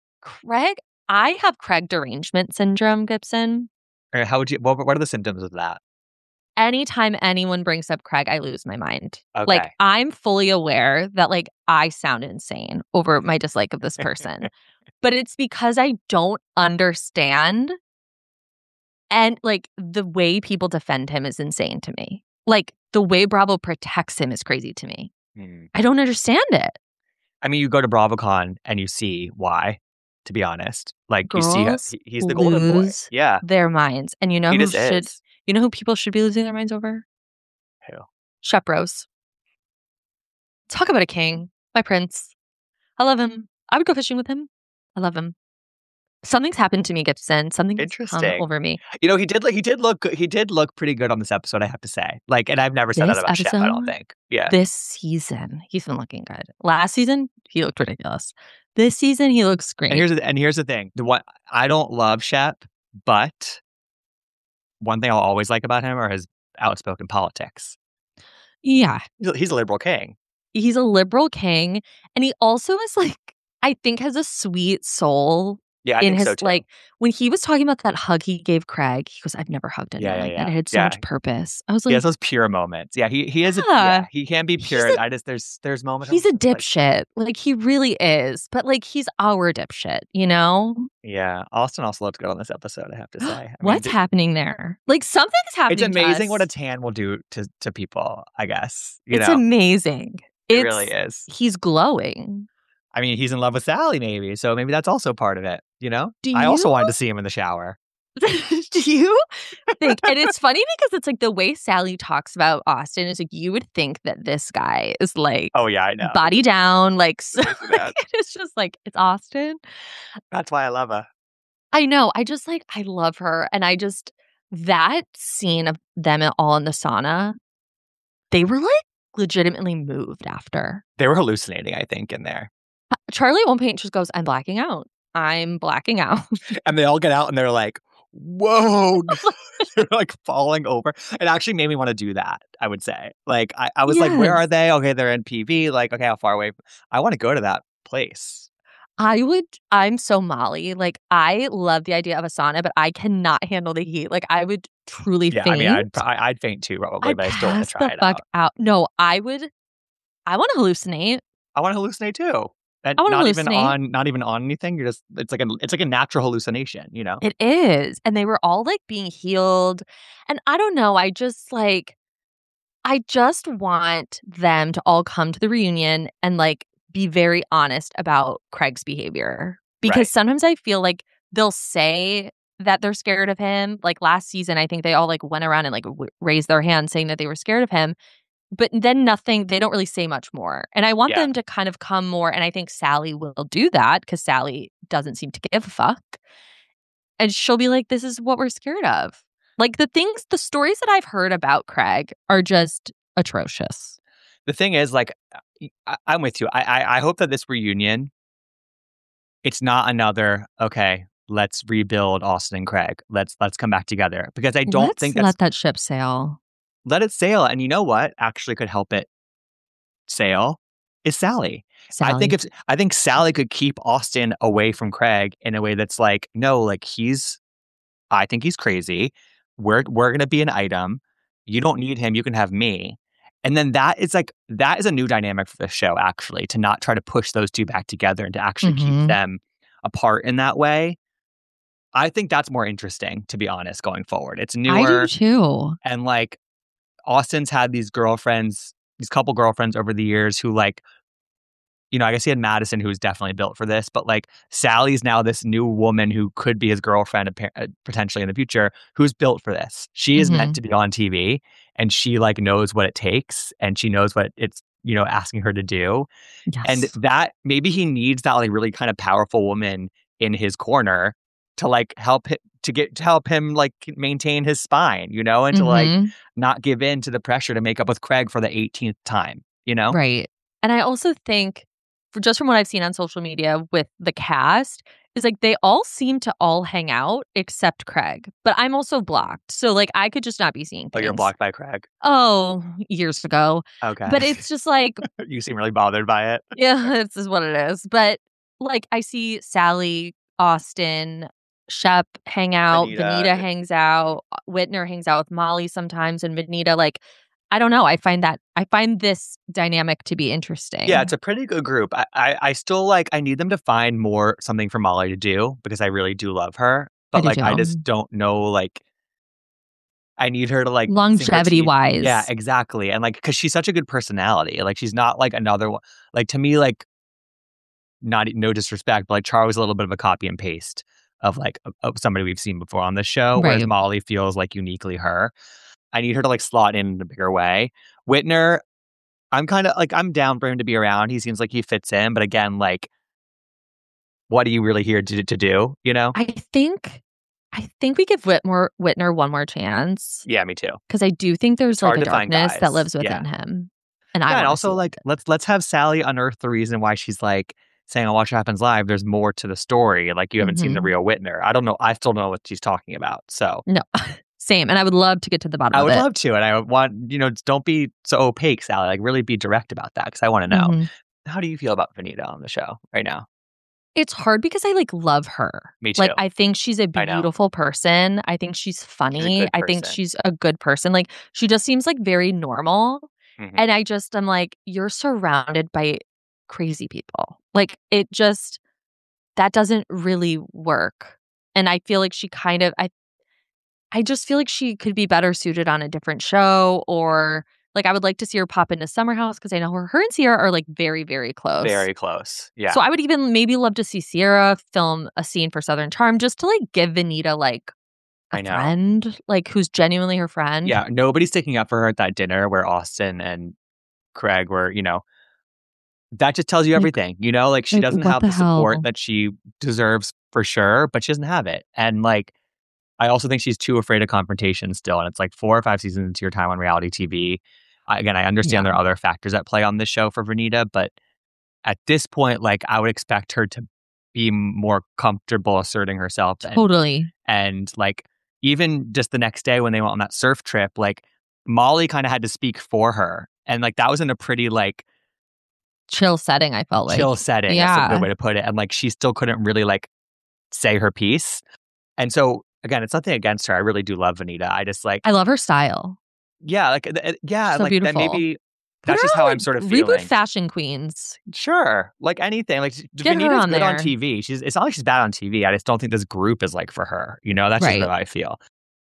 [SPEAKER 8] I have Craig derangement syndrome, Gibson.
[SPEAKER 2] How would you? What are the symptoms of that?
[SPEAKER 8] Anytime anyone brings up Craig, I lose my mind.
[SPEAKER 2] Okay.
[SPEAKER 8] Like, I'm fully aware that like I sound insane over my dislike of this person. But it's because I don't understand. And like the way people defend him is insane to me. Like the way Bravo protects him is crazy to me. I don't understand it.
[SPEAKER 2] I mean, you go to BravoCon and you see why, to be honest. Like
[SPEAKER 8] Girls
[SPEAKER 2] you see he's the golden boy. Yeah.
[SPEAKER 8] Their minds. And you know
[SPEAKER 2] he
[SPEAKER 8] who
[SPEAKER 2] just
[SPEAKER 8] should
[SPEAKER 2] is.
[SPEAKER 8] You know who people should be losing their minds over?
[SPEAKER 2] Who?
[SPEAKER 8] Shep Rose. Talk about a king. My prince. I love him. I would go fishing with him. I love him. Something's happened to me, Gibson. Something's come over me.
[SPEAKER 2] You know, he did look pretty good on this episode, I have to say. Like, and I've never said that about Shep, I don't think. Yeah.
[SPEAKER 8] This season, he's been looking good. Last season, he looked ridiculous. This season, he looks great.
[SPEAKER 2] And here's the thing. I don't love Shep, but one thing I'll always like about him are his outspoken politics.
[SPEAKER 8] Yeah.
[SPEAKER 2] He's a liberal king.
[SPEAKER 8] He's a liberal king. And he also is like, I think has a sweet soul.
[SPEAKER 2] Yeah, I think so too.
[SPEAKER 8] Like when he was talking about that hug he gave Craig, he goes, "I've never hugged anyone like that. It had so much purpose." I was like,
[SPEAKER 2] he has those pure moments. Yeah, he is. He can be pure. There's moments.
[SPEAKER 8] He's a dipshit. Like he really is. But like he's our dipshit, you know?
[SPEAKER 2] Yeah. Austin also looked good on this episode, I have to say.
[SPEAKER 8] What's happening there? Like something's happening.
[SPEAKER 2] It's amazing what a tan will do to people, I guess.
[SPEAKER 8] It's amazing.
[SPEAKER 2] It really is.
[SPEAKER 8] He's glowing.
[SPEAKER 2] I mean, he's in love with Sally, maybe. So maybe that's also part of it, you know? I also wanted to see him in the shower.
[SPEAKER 8] Do you think? And it's funny because it's like the way Sally talks about Austin is like you would think that this guy is like,
[SPEAKER 2] oh yeah, I know,
[SPEAKER 8] body down, like so, it's just like it's Austin.
[SPEAKER 2] That's why I love her.
[SPEAKER 8] I know. I love her, and that scene of them all in the sauna, they were like legitimately moved after.
[SPEAKER 2] They were hallucinating, I think, in there.
[SPEAKER 8] Charlie at one point just goes, I'm blacking out. And
[SPEAKER 2] they all get out and they're like, whoa. They're like falling over. It actually made me want to do that, I would say. Like, I was like, where are they? Okay, they're in PV. Like, okay, how far away? I want to go to that place.
[SPEAKER 8] I'm so Molly. Like, I love the idea of a sauna, but I cannot handle the heat. Like, I would truly faint. I mean,
[SPEAKER 2] I'd faint too, probably, but I still want to try it
[SPEAKER 8] out. No, I want to hallucinate.
[SPEAKER 2] I want to hallucinate too. And not even on anything. It's like a natural hallucination, you know?
[SPEAKER 8] It is. And they were all like being healed. And I don't know. I just want them to all come to the reunion and like be very honest about Craig's behavior. Because sometimes I feel like they'll say that they're scared of him. Like last season, I think they all like went around and like raised their hands saying that they were scared of him. But then they don't really say much more. And I want them to kind of come more. And I think Sally will do that because Sally doesn't seem to give a fuck. And she'll be like, this is what we're scared of. Like the stories that I've heard about Craig are just atrocious.
[SPEAKER 2] The thing is, like, I'm with you. I hope that this reunion, it's not another, okay, let's rebuild Austin and Craig. Let's come back together. Because I don't think
[SPEAKER 8] let that ship sail.
[SPEAKER 2] Let it sail. And you know what actually could help it sail is Sally. I think Sally could keep Austin away from Craig in a way that's like, no, like I think he's crazy. We're going to be an item. You don't need him. You can have me. And then that is a new dynamic for the show, actually, to not try to push those two back together and to actually keep them apart in that way. I think that's more interesting, to be honest, going forward. It's newer.
[SPEAKER 8] I do too.
[SPEAKER 2] And like, Austin's had these couple girlfriends over the years who like, you know, I guess he had Madison, who was definitely built for this, but like Sally's now this new woman who could be his girlfriend potentially in the future, who's built for this. She is meant to be on TV and she like knows what it takes and she knows what it's, you know, asking her to do. Yes. And that maybe he needs that like really kind of powerful woman in his corner to like help him like maintain his spine, you know, and to like not give in to the pressure to make up with Craig for the 18th time, you know?
[SPEAKER 8] Right. And I also think, just from what I've seen on social media with the cast, is like they all seem to all hang out except Craig. But I'm also blocked. So like I could just not be seeing things.
[SPEAKER 2] Oh, you're blocked by Craig?
[SPEAKER 8] Oh, years ago.
[SPEAKER 2] Okay.
[SPEAKER 8] But it's just like
[SPEAKER 2] you seem really bothered by it.
[SPEAKER 8] Yeah, this is what it is. But like I see Sally, Austin, Shep hang out, Vanita hangs out, Whitner hangs out with Molly sometimes, and Vanita, like, I don't know. I find this dynamic to be interesting.
[SPEAKER 2] Yeah, it's a pretty good group. I still like, I need them to find something for Molly to do because I really do love her. But like, I just don't know, like, I need her to like
[SPEAKER 8] longevity wise.
[SPEAKER 2] Yeah, exactly. And like, because she's such a good personality. Like, she's not like another one. Like, to me, like, no disrespect, but like Char was a little bit of a copy and paste of like of somebody we've seen before on this show, whereas Molly feels like uniquely her. I need her to like slot in a bigger way. Whitner, I'm kind of like, I'm down for him to be around. He seems like he fits in, but again, like, what are you really here to do? You know?
[SPEAKER 8] I think we give Whitner one more chance.
[SPEAKER 2] Yeah, me too.
[SPEAKER 8] Because I do think there's like a darkness that lives within him, and
[SPEAKER 2] and also like let's have Sally unearth the reason why she's like saying on Watch What Happens Live, there's more to the story. Like, you haven't seen the real Whitner. I don't know. I still don't know what she's talking about. So
[SPEAKER 8] no, same. And I would love to get to the bottom of it.
[SPEAKER 2] I would love to. And I want, don't be so opaque, Sally. Like, really be direct about that because I want to know. How do you feel about Vanita on the show right now?
[SPEAKER 8] It's hard because I like love her.
[SPEAKER 2] Me too.
[SPEAKER 8] Like, I think she's a beautiful person. I think she's funny. I think she's a good person. Like, she just seems like very normal. And I'm like, you're surrounded by crazy people. Like, that doesn't really work. And I feel like she kind of, I just feel like she could be better suited on a different show, or like I would like to see her pop into Summer House because I know her and Sierra are like very, very close.
[SPEAKER 2] Very close. Yeah.
[SPEAKER 8] So I would even maybe love to see Sierra film a scene for Southern Charm just to like give Vanita like a friend, like who's genuinely her friend.
[SPEAKER 2] Yeah. Nobody's sticking up for her at that dinner where Austin and Craig were, that just tells you everything, like she doesn't have the support that she deserves for sure, but she doesn't have it. And like, I also think she's too afraid of confrontation still. And it's like 4 or 5 seasons into your time on reality TV. Again, I understand there are other factors at play on this show for Vanita, but at this point, like, I would expect her to be more comfortable asserting herself.
[SPEAKER 8] Totally.
[SPEAKER 2] And like, even just the next day when they went on that surf trip, like Molly kind of had to speak for her. And like, that was in a pretty like
[SPEAKER 8] chill setting, I felt like.
[SPEAKER 2] Chill setting. Yeah. That's a good way to put it. And like, she still couldn't really like say her piece. And so again, it's nothing against her. I really do love Vanita. I just like,
[SPEAKER 8] I love her style.
[SPEAKER 2] Yeah. Like, yeah. So like beautiful. That maybe that's just how I'm sort of feeling.
[SPEAKER 8] Reboot Fashion Queens.
[SPEAKER 2] Sure. Like anything. Like Vanita's good on TV. It's not like she's bad on TV. I just don't think this group is like for her. That's just how I feel.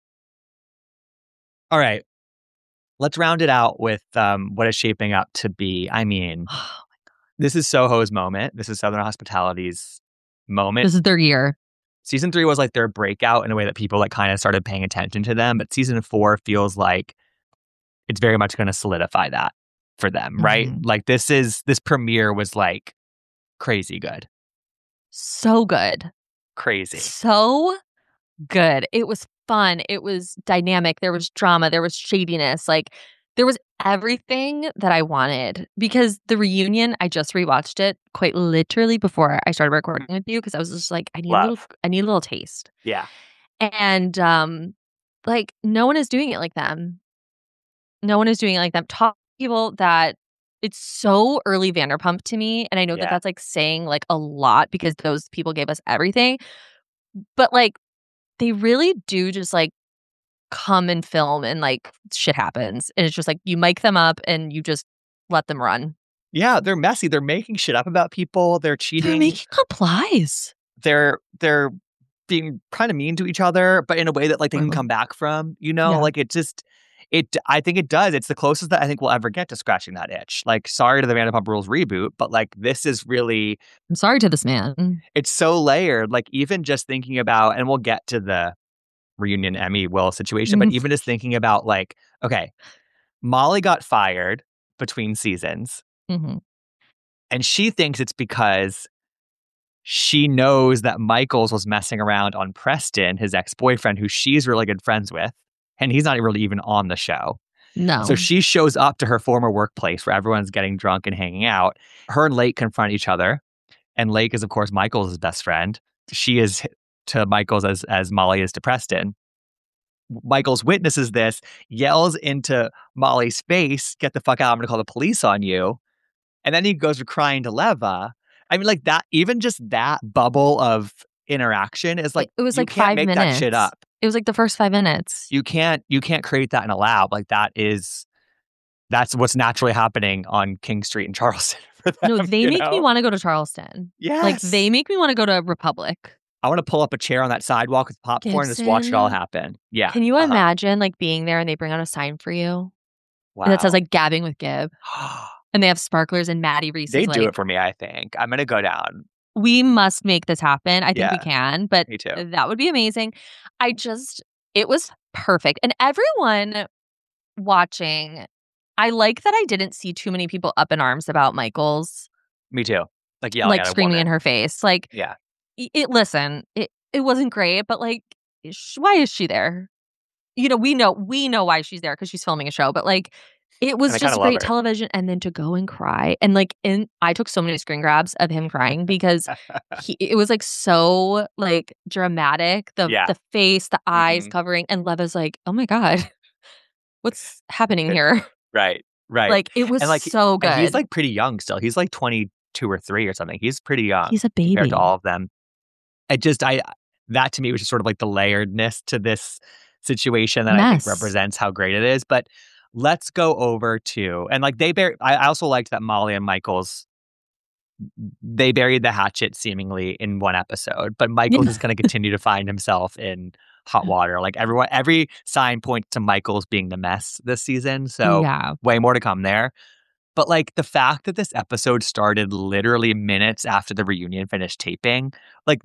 [SPEAKER 2] All right. Let's round it out with what is shaping up to be. I mean, this is Soho's moment. This is Southern Hospitality's moment.
[SPEAKER 8] This is their year.
[SPEAKER 2] Season 3 was like their breakout in a way that people like kind of started paying attention to them. But season 4 feels like it's very much going to solidify that for them, right? Like this premiere was like crazy good.
[SPEAKER 8] So good.
[SPEAKER 2] Crazy.
[SPEAKER 8] So good. It was fun. It was dynamic. There was drama. There was shadiness. Like there was everything that I wanted, because the reunion, I just rewatched it quite literally before I started recording with you, because I was just like, I need a little taste.
[SPEAKER 2] Yeah.
[SPEAKER 8] And like no one is doing it like them. No one is doing it like them. Talk to people that it's so early Vanderpump to me. And I know that that's like saying like a lot because those people gave us everything. But like they really do just like come and film and like shit happens. And it's just like you mic them up and you just let them run.
[SPEAKER 2] Yeah, they're messy. They're making shit up about people. They're cheating.
[SPEAKER 8] They're making up lies.
[SPEAKER 2] They're being kind of mean to each other, but in a way that like they can come back from, like I think it does. It's the closest that I think we'll ever get to scratching that itch. Like, sorry to the Vanderpump Rules reboot, but like this is really...
[SPEAKER 8] I'm sorry to this man.
[SPEAKER 2] It's so layered. Like even just thinking about, and we'll get to the reunion Emmy Will situation, but even just thinking about like, okay, Molly got fired between seasons. And she thinks it's because she knows that Michaels was messing around on Preston, his ex-boyfriend, who she's really good friends with. And he's not really even on the show.
[SPEAKER 8] No.
[SPEAKER 2] So she shows up to her former workplace where everyone's getting drunk and hanging out. Her and Lake confront each other. And Lake is, of course, Michaels' best friend. she is to Michael's as Molly is to Preston. Michael's witnesses this, yells into Molly's face, "Get the fuck out, I'm gonna call the police on you." And then he goes crying to Leva. I mean, like that, even just that bubble of interaction is like,
[SPEAKER 8] it was
[SPEAKER 2] you
[SPEAKER 8] like
[SPEAKER 2] can't
[SPEAKER 8] 5
[SPEAKER 2] make
[SPEAKER 8] minutes.
[SPEAKER 2] that shit up.
[SPEAKER 8] It was like the first 5 minutes.
[SPEAKER 2] You can't create that in a lab. Like that's what's naturally happening on King Street in Charleston for them.
[SPEAKER 8] No, they make me want to go to Charleston.
[SPEAKER 2] Yes.
[SPEAKER 8] Like they make me want to go to Republic.
[SPEAKER 2] I want to pull up a chair on that sidewalk with popcorn and just watch it all happen. Yeah.
[SPEAKER 8] Can you imagine like being there and they bring out a sign for you?
[SPEAKER 2] Wow.
[SPEAKER 8] And it says like Gabbing with Gib. And they have sparklers and Maddie Reese.
[SPEAKER 2] They do it for me, I think. I'm going to go down.
[SPEAKER 8] We must make this happen. I think we can, but
[SPEAKER 2] me too.
[SPEAKER 8] That would be amazing. It was perfect. And everyone watching, I like that I didn't see too many people up in arms about Michael's.
[SPEAKER 2] Me too. Like yelling at a
[SPEAKER 8] screaming
[SPEAKER 2] woman
[SPEAKER 8] in her face. Like,
[SPEAKER 2] yeah.
[SPEAKER 8] It wasn't great, but like, why is she there? You know, we know why she's there because she's filming a show, but like, it was just great television. And then to go and cry. And like, I took so many screen grabs of him crying because it was like so like dramatic. The face, the eyes covering. And Leva's like, oh my God, what's happening here?
[SPEAKER 2] Right.
[SPEAKER 8] Like, it was so good.
[SPEAKER 2] And he's like pretty young still. He's like 22 or 3 or something. He's pretty young.
[SPEAKER 8] He's a baby.
[SPEAKER 2] Compared to all of them. That to me was just sort of like the layeredness to this situation that I think represents how great it is. But let's go over to, and like I also liked that Molly and Michael's, they buried the hatchet seemingly in one episode, but Michael's is going to continue to find himself in hot water. Like every sign points to Michael's being the mess this season. So way more to come there. But like the fact that this episode started literally minutes after the reunion finished taping, like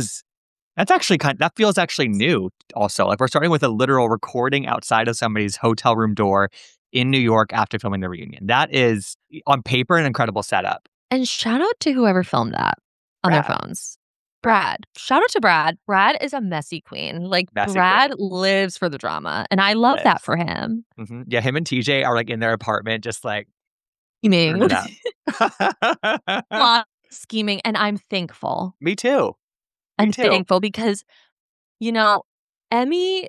[SPEAKER 2] that feels actually new also. Like we're starting with a literal recording outside of somebody's hotel room door in New York after filming the reunion. That is on paper an incredible setup.
[SPEAKER 8] And shout out to whoever filmed that on their phones. Brad. Shout out to Brad. Brad is a messy queen. Like Brad lives for the drama. And I love that for him.
[SPEAKER 2] Mm-hmm. Yeah, him and TJ are like in their apartment just like
[SPEAKER 8] scheming. And I'm thankful.
[SPEAKER 2] Me too.
[SPEAKER 8] I'm thankful because, you know, Emmy,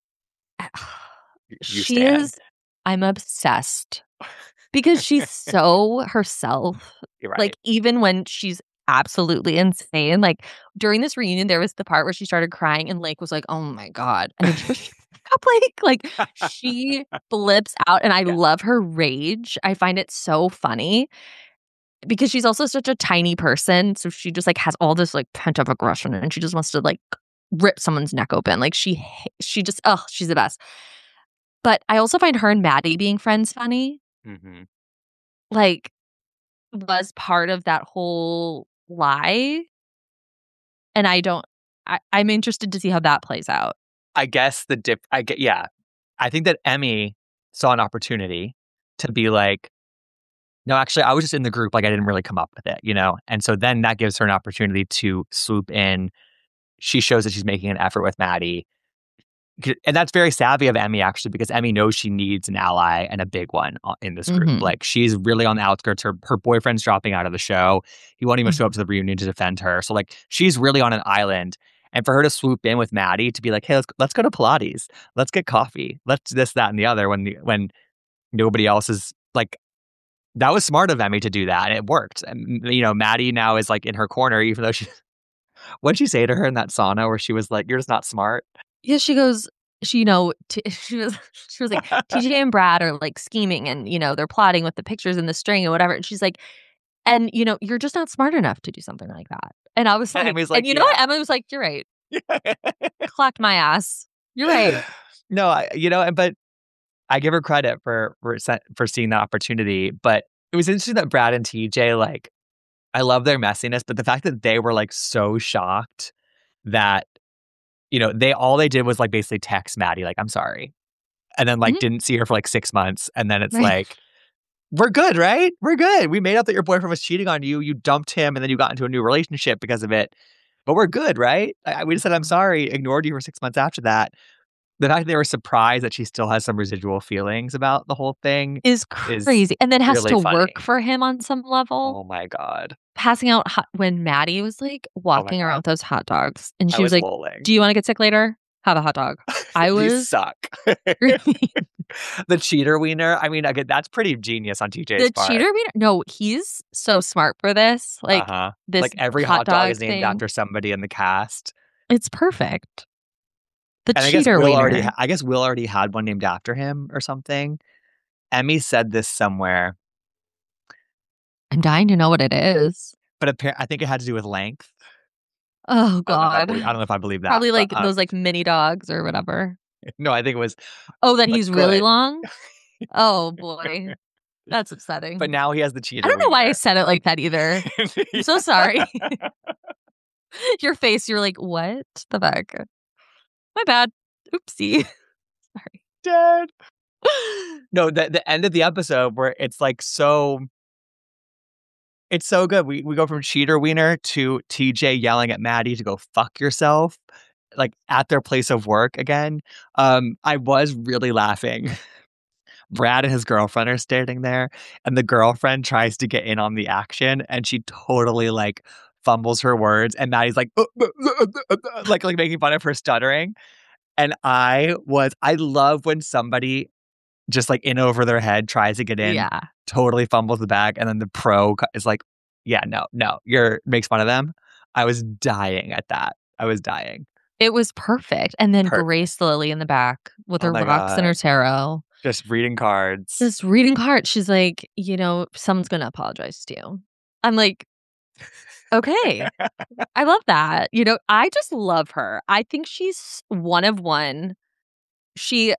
[SPEAKER 8] I'm obsessed because she's so herself.
[SPEAKER 2] You're right.
[SPEAKER 8] Like, even when she's absolutely insane. Like, during this reunion, there was the part where she started crying and Lake was like, oh my God. And then she was like she flips out and I love her rage. I find it so funny because she's also such a tiny person. So she just like has all this like pent up aggression and she just wants to like rip someone's neck open. Like she just, she's the best. But I also find her and Maddie being friends funny.
[SPEAKER 2] Mm-hmm.
[SPEAKER 8] Like, was part of that whole lie. And I'm interested to see how that plays out.
[SPEAKER 2] I guess I think that Emmy saw an opportunity to be like, no, actually, I was just in the group. Like, I didn't really come up with it, you know? And so then that gives her an opportunity to swoop in. She shows that she's making an effort with Maddie. And that's very savvy of Emmy, actually, because Emmy knows she needs an ally and a big one in this group. Mm-hmm. Like, she's really on the outskirts. Her boyfriend's dropping out of the show. He won't even show up to the reunion to defend her. So, like, she's really on an island. And for her to swoop in with Maddie to be like, hey, let's go to Pilates. Let's get coffee. Let's do this, that, and the other when nobody else is like, that was smart of Emmy to do that. And it worked. And, you know, Maddie now is like in her corner, even though what'd she say to her in that sauna where she was like, you're just not smart?
[SPEAKER 8] Yeah, she goes, she was like, TJ and Brad are like scheming and, you know, they're plotting with the pictures and the string and whatever. And she's like, and, you know, you're just not smart enough to do something like that. And I was like, and you know what? Emma was like, you're right. Clocked my ass. You're right.
[SPEAKER 2] No, but I give her credit for seeing that opportunity. But it was interesting that Brad and TJ, like, I love their messiness, but the fact that they were like so shocked that, you know, all they did was like basically text Maddie, like, I'm sorry. And then like didn't see her for like 6 months. And then it's like, we're good, right? We're good. We made out that your boyfriend was cheating on you. You dumped him and then you got into a new relationship because of it. But we're good, right? We just said, I'm sorry, ignored you for 6 months after that. the fact that they were surprised that she still has some residual feelings about the whole thing
[SPEAKER 8] is crazy. And then has
[SPEAKER 2] really
[SPEAKER 8] to
[SPEAKER 2] funny.
[SPEAKER 8] work for him on some level.
[SPEAKER 2] Oh my God.
[SPEAKER 8] Passing out when Maddie was like walking around with those hot dogs. And she was like,
[SPEAKER 2] lolling.
[SPEAKER 8] do you want to get sick later? Have a hot dog. I was.
[SPEAKER 2] You suck. The cheater wiener. I mean, again, that's pretty genius on TJ's part.
[SPEAKER 8] The cheater wiener? No, he's so smart for this. Like, this
[SPEAKER 2] like every hot dog is named
[SPEAKER 8] thing.
[SPEAKER 2] after somebody in the cast.
[SPEAKER 8] It's perfect. The
[SPEAKER 2] and
[SPEAKER 8] cheater wiener.
[SPEAKER 2] I guess Will already had one named after him or something. Emmy said this somewhere.
[SPEAKER 8] I'm dying to know what it is.
[SPEAKER 2] But I think it had to do with length.
[SPEAKER 8] Oh, God.
[SPEAKER 2] I don't know if I believe that.
[SPEAKER 8] Probably like those like mini dogs or whatever.
[SPEAKER 2] No, I think it was.
[SPEAKER 8] Oh, that he's really long? Oh, boy. That's upsetting.
[SPEAKER 2] But now he has the cheater.
[SPEAKER 8] I don't know why I said it like that either. I'm so sorry. Your face, you're like, what the fuck? My bad. Oopsie. Sorry.
[SPEAKER 2] Dead. No, the end of the episode where it's like so. It's so good. We go from cheater wiener to TJ yelling at Maddie to go fuck yourself, like at their place of work again. I was really laughing. Brad and his girlfriend are standing there, and the girlfriend tries to get in on the action, and she totally like fumbles her words, and Maddie's like like making fun of her stuttering. And I love when somebody just like in over their head tries to get in, totally fumbles the bag, and then the pro is like, yeah, no, makes fun of them. I was dying at that. I was dying.
[SPEAKER 8] It was perfect. And then Grace Lily in the back with her rocks and her tarot.
[SPEAKER 2] Just reading cards.
[SPEAKER 8] She's like, someone's going to apologize to you. I'm like, okay. I love that. I just love her. I think she's one of one. She,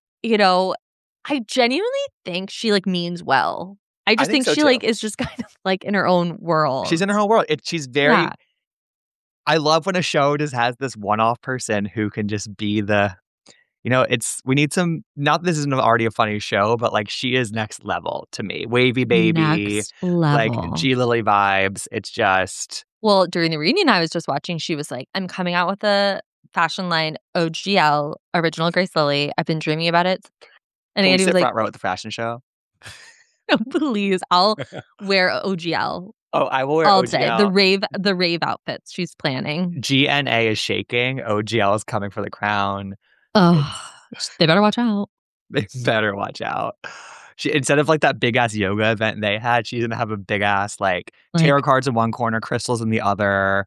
[SPEAKER 8] I genuinely think she like means well. I think she too. Like is just kind of like in her own world.
[SPEAKER 2] She's in her own world. She's very. Yeah. I love when a show just has this one-off person who can just be the. We need some. Not that this isn't already a funny show, but like she is next level to me. Wavy baby,
[SPEAKER 8] next level.
[SPEAKER 2] Like G Lily vibes. It's just.
[SPEAKER 8] Well, during the reunion I was just watching, she was like, "I'm coming out with a fashion line, OGL, Original Grace Lily. I've been dreaming about it." And Andy was like,
[SPEAKER 2] front row at the fashion show.
[SPEAKER 8] No, please. I'll wear OGL.
[SPEAKER 2] Oh, I will wear
[SPEAKER 8] all
[SPEAKER 2] OGL.
[SPEAKER 8] day. The rave outfits she's planning.
[SPEAKER 2] GNA is shaking. OGL is coming for the crown.
[SPEAKER 8] Oh, they better watch out.
[SPEAKER 2] They better watch out. Instead of like that big ass yoga event they had, she's gonna have a big ass like tarot cards in one corner, crystals in the other.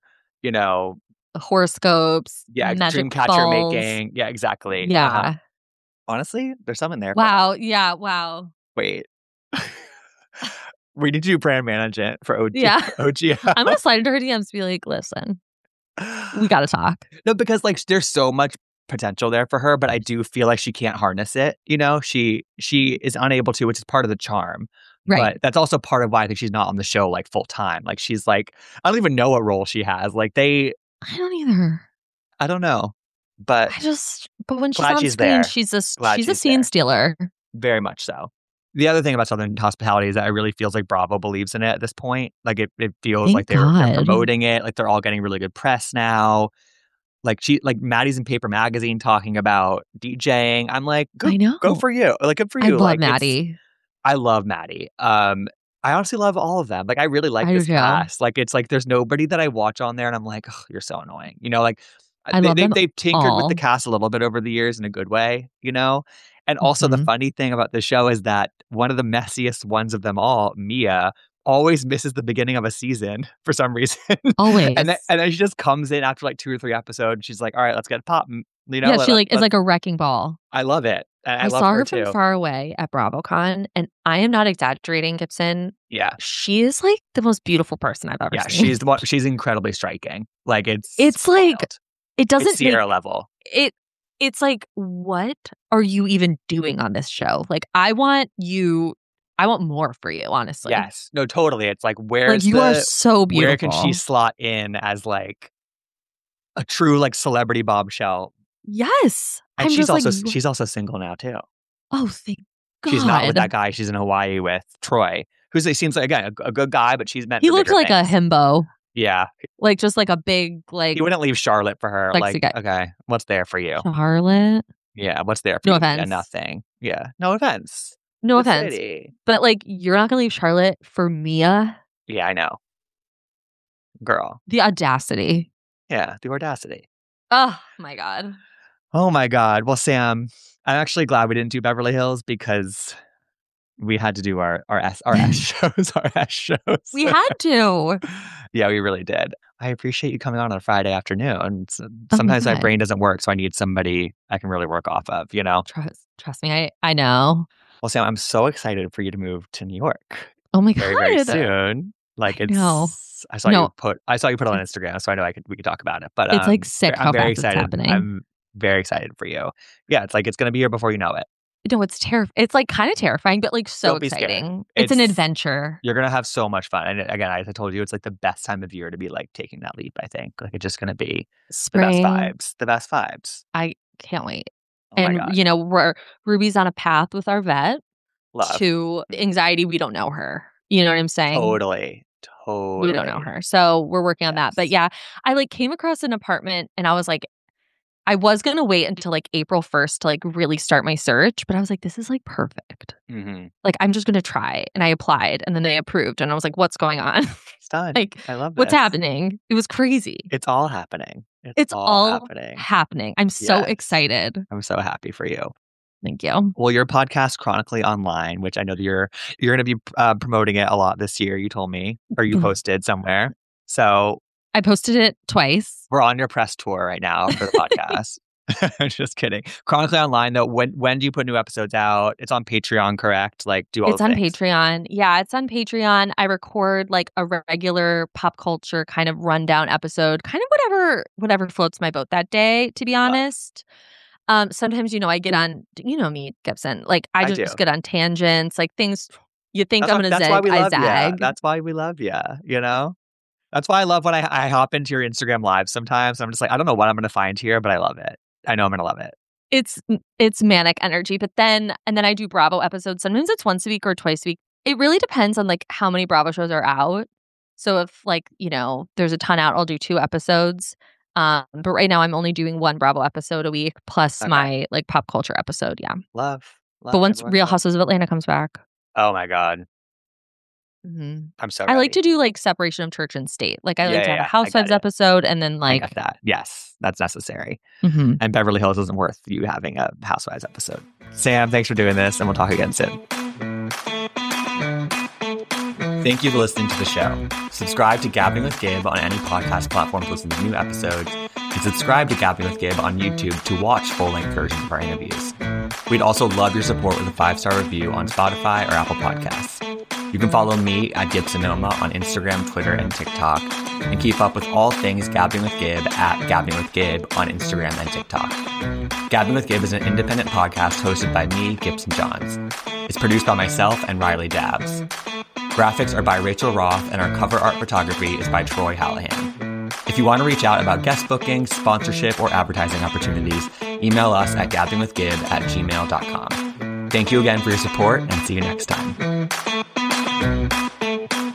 [SPEAKER 8] Horoscopes.
[SPEAKER 2] Yeah,
[SPEAKER 8] magic
[SPEAKER 2] dreamcatcher
[SPEAKER 8] balls.
[SPEAKER 2] Making. Yeah, exactly.
[SPEAKER 8] Yeah.
[SPEAKER 2] Honestly, there's some in there.
[SPEAKER 8] Wow. Yeah. Wow.
[SPEAKER 2] Wait. We need to do brand management for OGL.
[SPEAKER 8] I'm going to slide into her DMs to be like, listen, we got to talk.
[SPEAKER 2] No, because like there's so much potential there for her, but I do feel like she can't harness it. She is unable to, which is part of the charm.
[SPEAKER 8] Right.
[SPEAKER 2] But that's also part of why I think she's not on the show like full time. Like she's like, I don't even know what role she has. Like I
[SPEAKER 8] don't either.
[SPEAKER 2] I don't know. But
[SPEAKER 8] when she's on screen, she's a scene stealer.
[SPEAKER 2] Very much so. The other thing about Southern Hospitality is that it really feels like Bravo believes in it at this point. Like it feels like they're promoting it. Like they're all getting really good press now. Like Maddie's in Paper Magazine talking about DJing. I'm like, go for you. Like good for you.
[SPEAKER 8] I love Maddie.
[SPEAKER 2] I love Maddie. I honestly love all of them. Like I really like this cast. Like it's like there's nobody that I watch on there and I'm like, oh, you're so annoying. Like they've tinkered with the cast a little bit over the years in a good way, And also the funny thing about the show is that one of the messiest ones of them all, Mia, always misses the beginning of a season for some reason.
[SPEAKER 8] Always.
[SPEAKER 2] and then she just comes in after like 2 or 3 episodes. She's like, all right, let's get popping.
[SPEAKER 8] Yeah, she is like a wrecking ball.
[SPEAKER 2] I love it. I love
[SPEAKER 8] saw her
[SPEAKER 2] too.
[SPEAKER 8] From far away at BravoCon, and I am not exaggerating, Gibson.
[SPEAKER 2] Yeah.
[SPEAKER 8] She is like the most beautiful person I've ever seen.
[SPEAKER 2] Yeah, she's incredibly striking. Like it's
[SPEAKER 8] like it doesn't
[SPEAKER 2] it's Sierra level.
[SPEAKER 8] It's like, what are you even doing on this show? Like, I want more for you, honestly.
[SPEAKER 2] Yes. No, totally. It's like, you
[SPEAKER 8] are so beautiful.
[SPEAKER 2] Where can she slot in as like a true like celebrity bombshell?
[SPEAKER 8] Yes.
[SPEAKER 2] And she's also single now too.
[SPEAKER 8] Oh, thank God.
[SPEAKER 2] She's not with that guy she's in Hawaii with, Troy, who seems like, again, a good guy, but she's meant
[SPEAKER 8] He looked like a himbo.
[SPEAKER 2] Yeah.
[SPEAKER 8] Like just like a big like.
[SPEAKER 2] He wouldn't leave Charlotte for her. Like,
[SPEAKER 8] guy.
[SPEAKER 2] Okay, what's there for you?
[SPEAKER 8] Charlotte?
[SPEAKER 2] Yeah, what's there for
[SPEAKER 8] No
[SPEAKER 2] you?
[SPEAKER 8] offense.
[SPEAKER 2] Yeah, nothing. Yeah, no offense.
[SPEAKER 8] No
[SPEAKER 2] The
[SPEAKER 8] offense.
[SPEAKER 2] city.
[SPEAKER 8] But like, you're not going to leave Charlotte for Mia?
[SPEAKER 2] Yeah, I know. Girl.
[SPEAKER 8] The audacity.
[SPEAKER 2] Yeah, the audacity.
[SPEAKER 8] Oh my God.
[SPEAKER 2] Oh my God. Well, Sam, I'm actually glad we didn't do Beverly Hills because we had to do our S shows, our S shows.
[SPEAKER 8] We had to.
[SPEAKER 2] Yeah, we really did. I appreciate you coming on a Friday afternoon.
[SPEAKER 8] Oh my
[SPEAKER 2] Sometimes my
[SPEAKER 8] God.
[SPEAKER 2] brain doesn't work, so I need somebody I can really work off of, you know?
[SPEAKER 8] Trust me, I know.
[SPEAKER 2] Well, Sam, I'm so excited for you to move to New York
[SPEAKER 8] Oh my
[SPEAKER 2] very,
[SPEAKER 8] God.
[SPEAKER 2] very soon. Like,
[SPEAKER 8] I
[SPEAKER 2] it's
[SPEAKER 8] know.
[SPEAKER 2] I saw you put it on Instagram, so I know we could talk about it. But
[SPEAKER 8] It's like sick
[SPEAKER 2] I'm
[SPEAKER 8] how
[SPEAKER 2] very
[SPEAKER 8] fast it's
[SPEAKER 2] excited.
[SPEAKER 8] happening.
[SPEAKER 2] I'm very excited for you. Yeah, it's like it's gonna be here before you know it.
[SPEAKER 8] No, it's terrifying. It's like kind of terrifying, but like so
[SPEAKER 2] Don't be scared.
[SPEAKER 8] exciting. It's an adventure.
[SPEAKER 2] You're gonna have so much fun. And again, as I told you, it's like the best time of year to be like taking that leap, I think. Like it's just gonna be
[SPEAKER 8] Spring.
[SPEAKER 2] the best vibes.
[SPEAKER 8] I can't wait.
[SPEAKER 2] Oh my
[SPEAKER 8] And
[SPEAKER 2] God.
[SPEAKER 8] you know, Ruby's on a path with our vet
[SPEAKER 2] Love.
[SPEAKER 8] to anxiety. We don't know her. You know what I'm saying?
[SPEAKER 2] Totally.
[SPEAKER 8] We don't know her. So we're working on that. But yeah, I like came across an apartment and I was like, I was going to wait until like April 1st to like really start my search. But I was like, this is like perfect.
[SPEAKER 2] Mm-hmm.
[SPEAKER 8] Like, I'm just going to try. And I applied and then they approved. And I was like, what's going on?
[SPEAKER 2] It's done.
[SPEAKER 8] Like,
[SPEAKER 2] I love this.
[SPEAKER 8] what's happening? It was crazy.
[SPEAKER 2] It's all happening.
[SPEAKER 8] It's all
[SPEAKER 2] happening.
[SPEAKER 8] happening. I'm so
[SPEAKER 2] Yes.
[SPEAKER 8] excited.
[SPEAKER 2] I'm so happy for you.
[SPEAKER 8] Thank you.
[SPEAKER 2] Well, your podcast, Chronically Online, which I know that you're going to be promoting it a lot this year, you told me, or you posted somewhere. So
[SPEAKER 8] I posted it twice.
[SPEAKER 2] we're on your press tour right now for the podcast. Just kidding. Chronically Online, though, when do you put new episodes out? It's on Patreon, correct? Like, do all
[SPEAKER 8] It's
[SPEAKER 2] the
[SPEAKER 8] on
[SPEAKER 2] things.
[SPEAKER 8] Patreon. Yeah, it's on Patreon. I record like a regular pop culture kind of rundown episode, kind of whatever floats my boat that day, to be honest. Sometimes, you know, I get on, you know me, Gibson. Like, I just get on tangents, like things you think I'm going to zag, I zag.
[SPEAKER 2] That's why we love you, you know? That's why I love when I hop into your Instagram live sometimes. I'm just like, I don't know what I'm going to find here, but I love it. I know I'm going to love it.
[SPEAKER 8] It's manic energy. But then I do Bravo episodes. Sometimes it's once a week or twice a week. It really depends on like how many Bravo shows are out. So if like, you know, there's a ton out, I'll do 2 episodes. But right now I'm only doing 1 Bravo episode a week plus my like pop culture episode. Yeah.
[SPEAKER 2] Love.
[SPEAKER 8] But once Real Housewives of Atlanta comes back.
[SPEAKER 2] Oh my God.
[SPEAKER 8] Mm-hmm.
[SPEAKER 2] I'm so
[SPEAKER 8] I like
[SPEAKER 2] ready.
[SPEAKER 8] to do like separation of church and state. Like I like to have a
[SPEAKER 2] I
[SPEAKER 8] Housewives
[SPEAKER 2] get it.
[SPEAKER 8] episode and then like
[SPEAKER 2] I get that. Yes, that's necessary.
[SPEAKER 8] Mhm.
[SPEAKER 2] And Beverly Hills isn't worth you having a Housewives episode. Sam, thanks for doing this, and we'll talk again soon. Thank you for listening to the show. Subscribe to Gabbing with Gabe on any podcast platform to listen to new episodes, and subscribe to Gabbing with Gabe on YouTube to watch full-length versions of our interviews. We'd also love your support with a 5-star review on Spotify or Apple Podcasts. You can follow me at Gibsonoma on Instagram, Twitter, and TikTok, and keep up with all things Gabbing with Gabe at Gabbing with Gabe on Instagram and TikTok. Gabbing with Gabe is an independent podcast hosted by me, Gibson Johns. It's produced by myself and Riley Dabbs. Graphics are by Rachel Roth, and our cover art photography is by Troy Hallahan. If you want to reach out about guest bookings, sponsorship, or advertising opportunities, email us at gabbingwithgib@gmail.com. Thank you again for your support, and see you next time.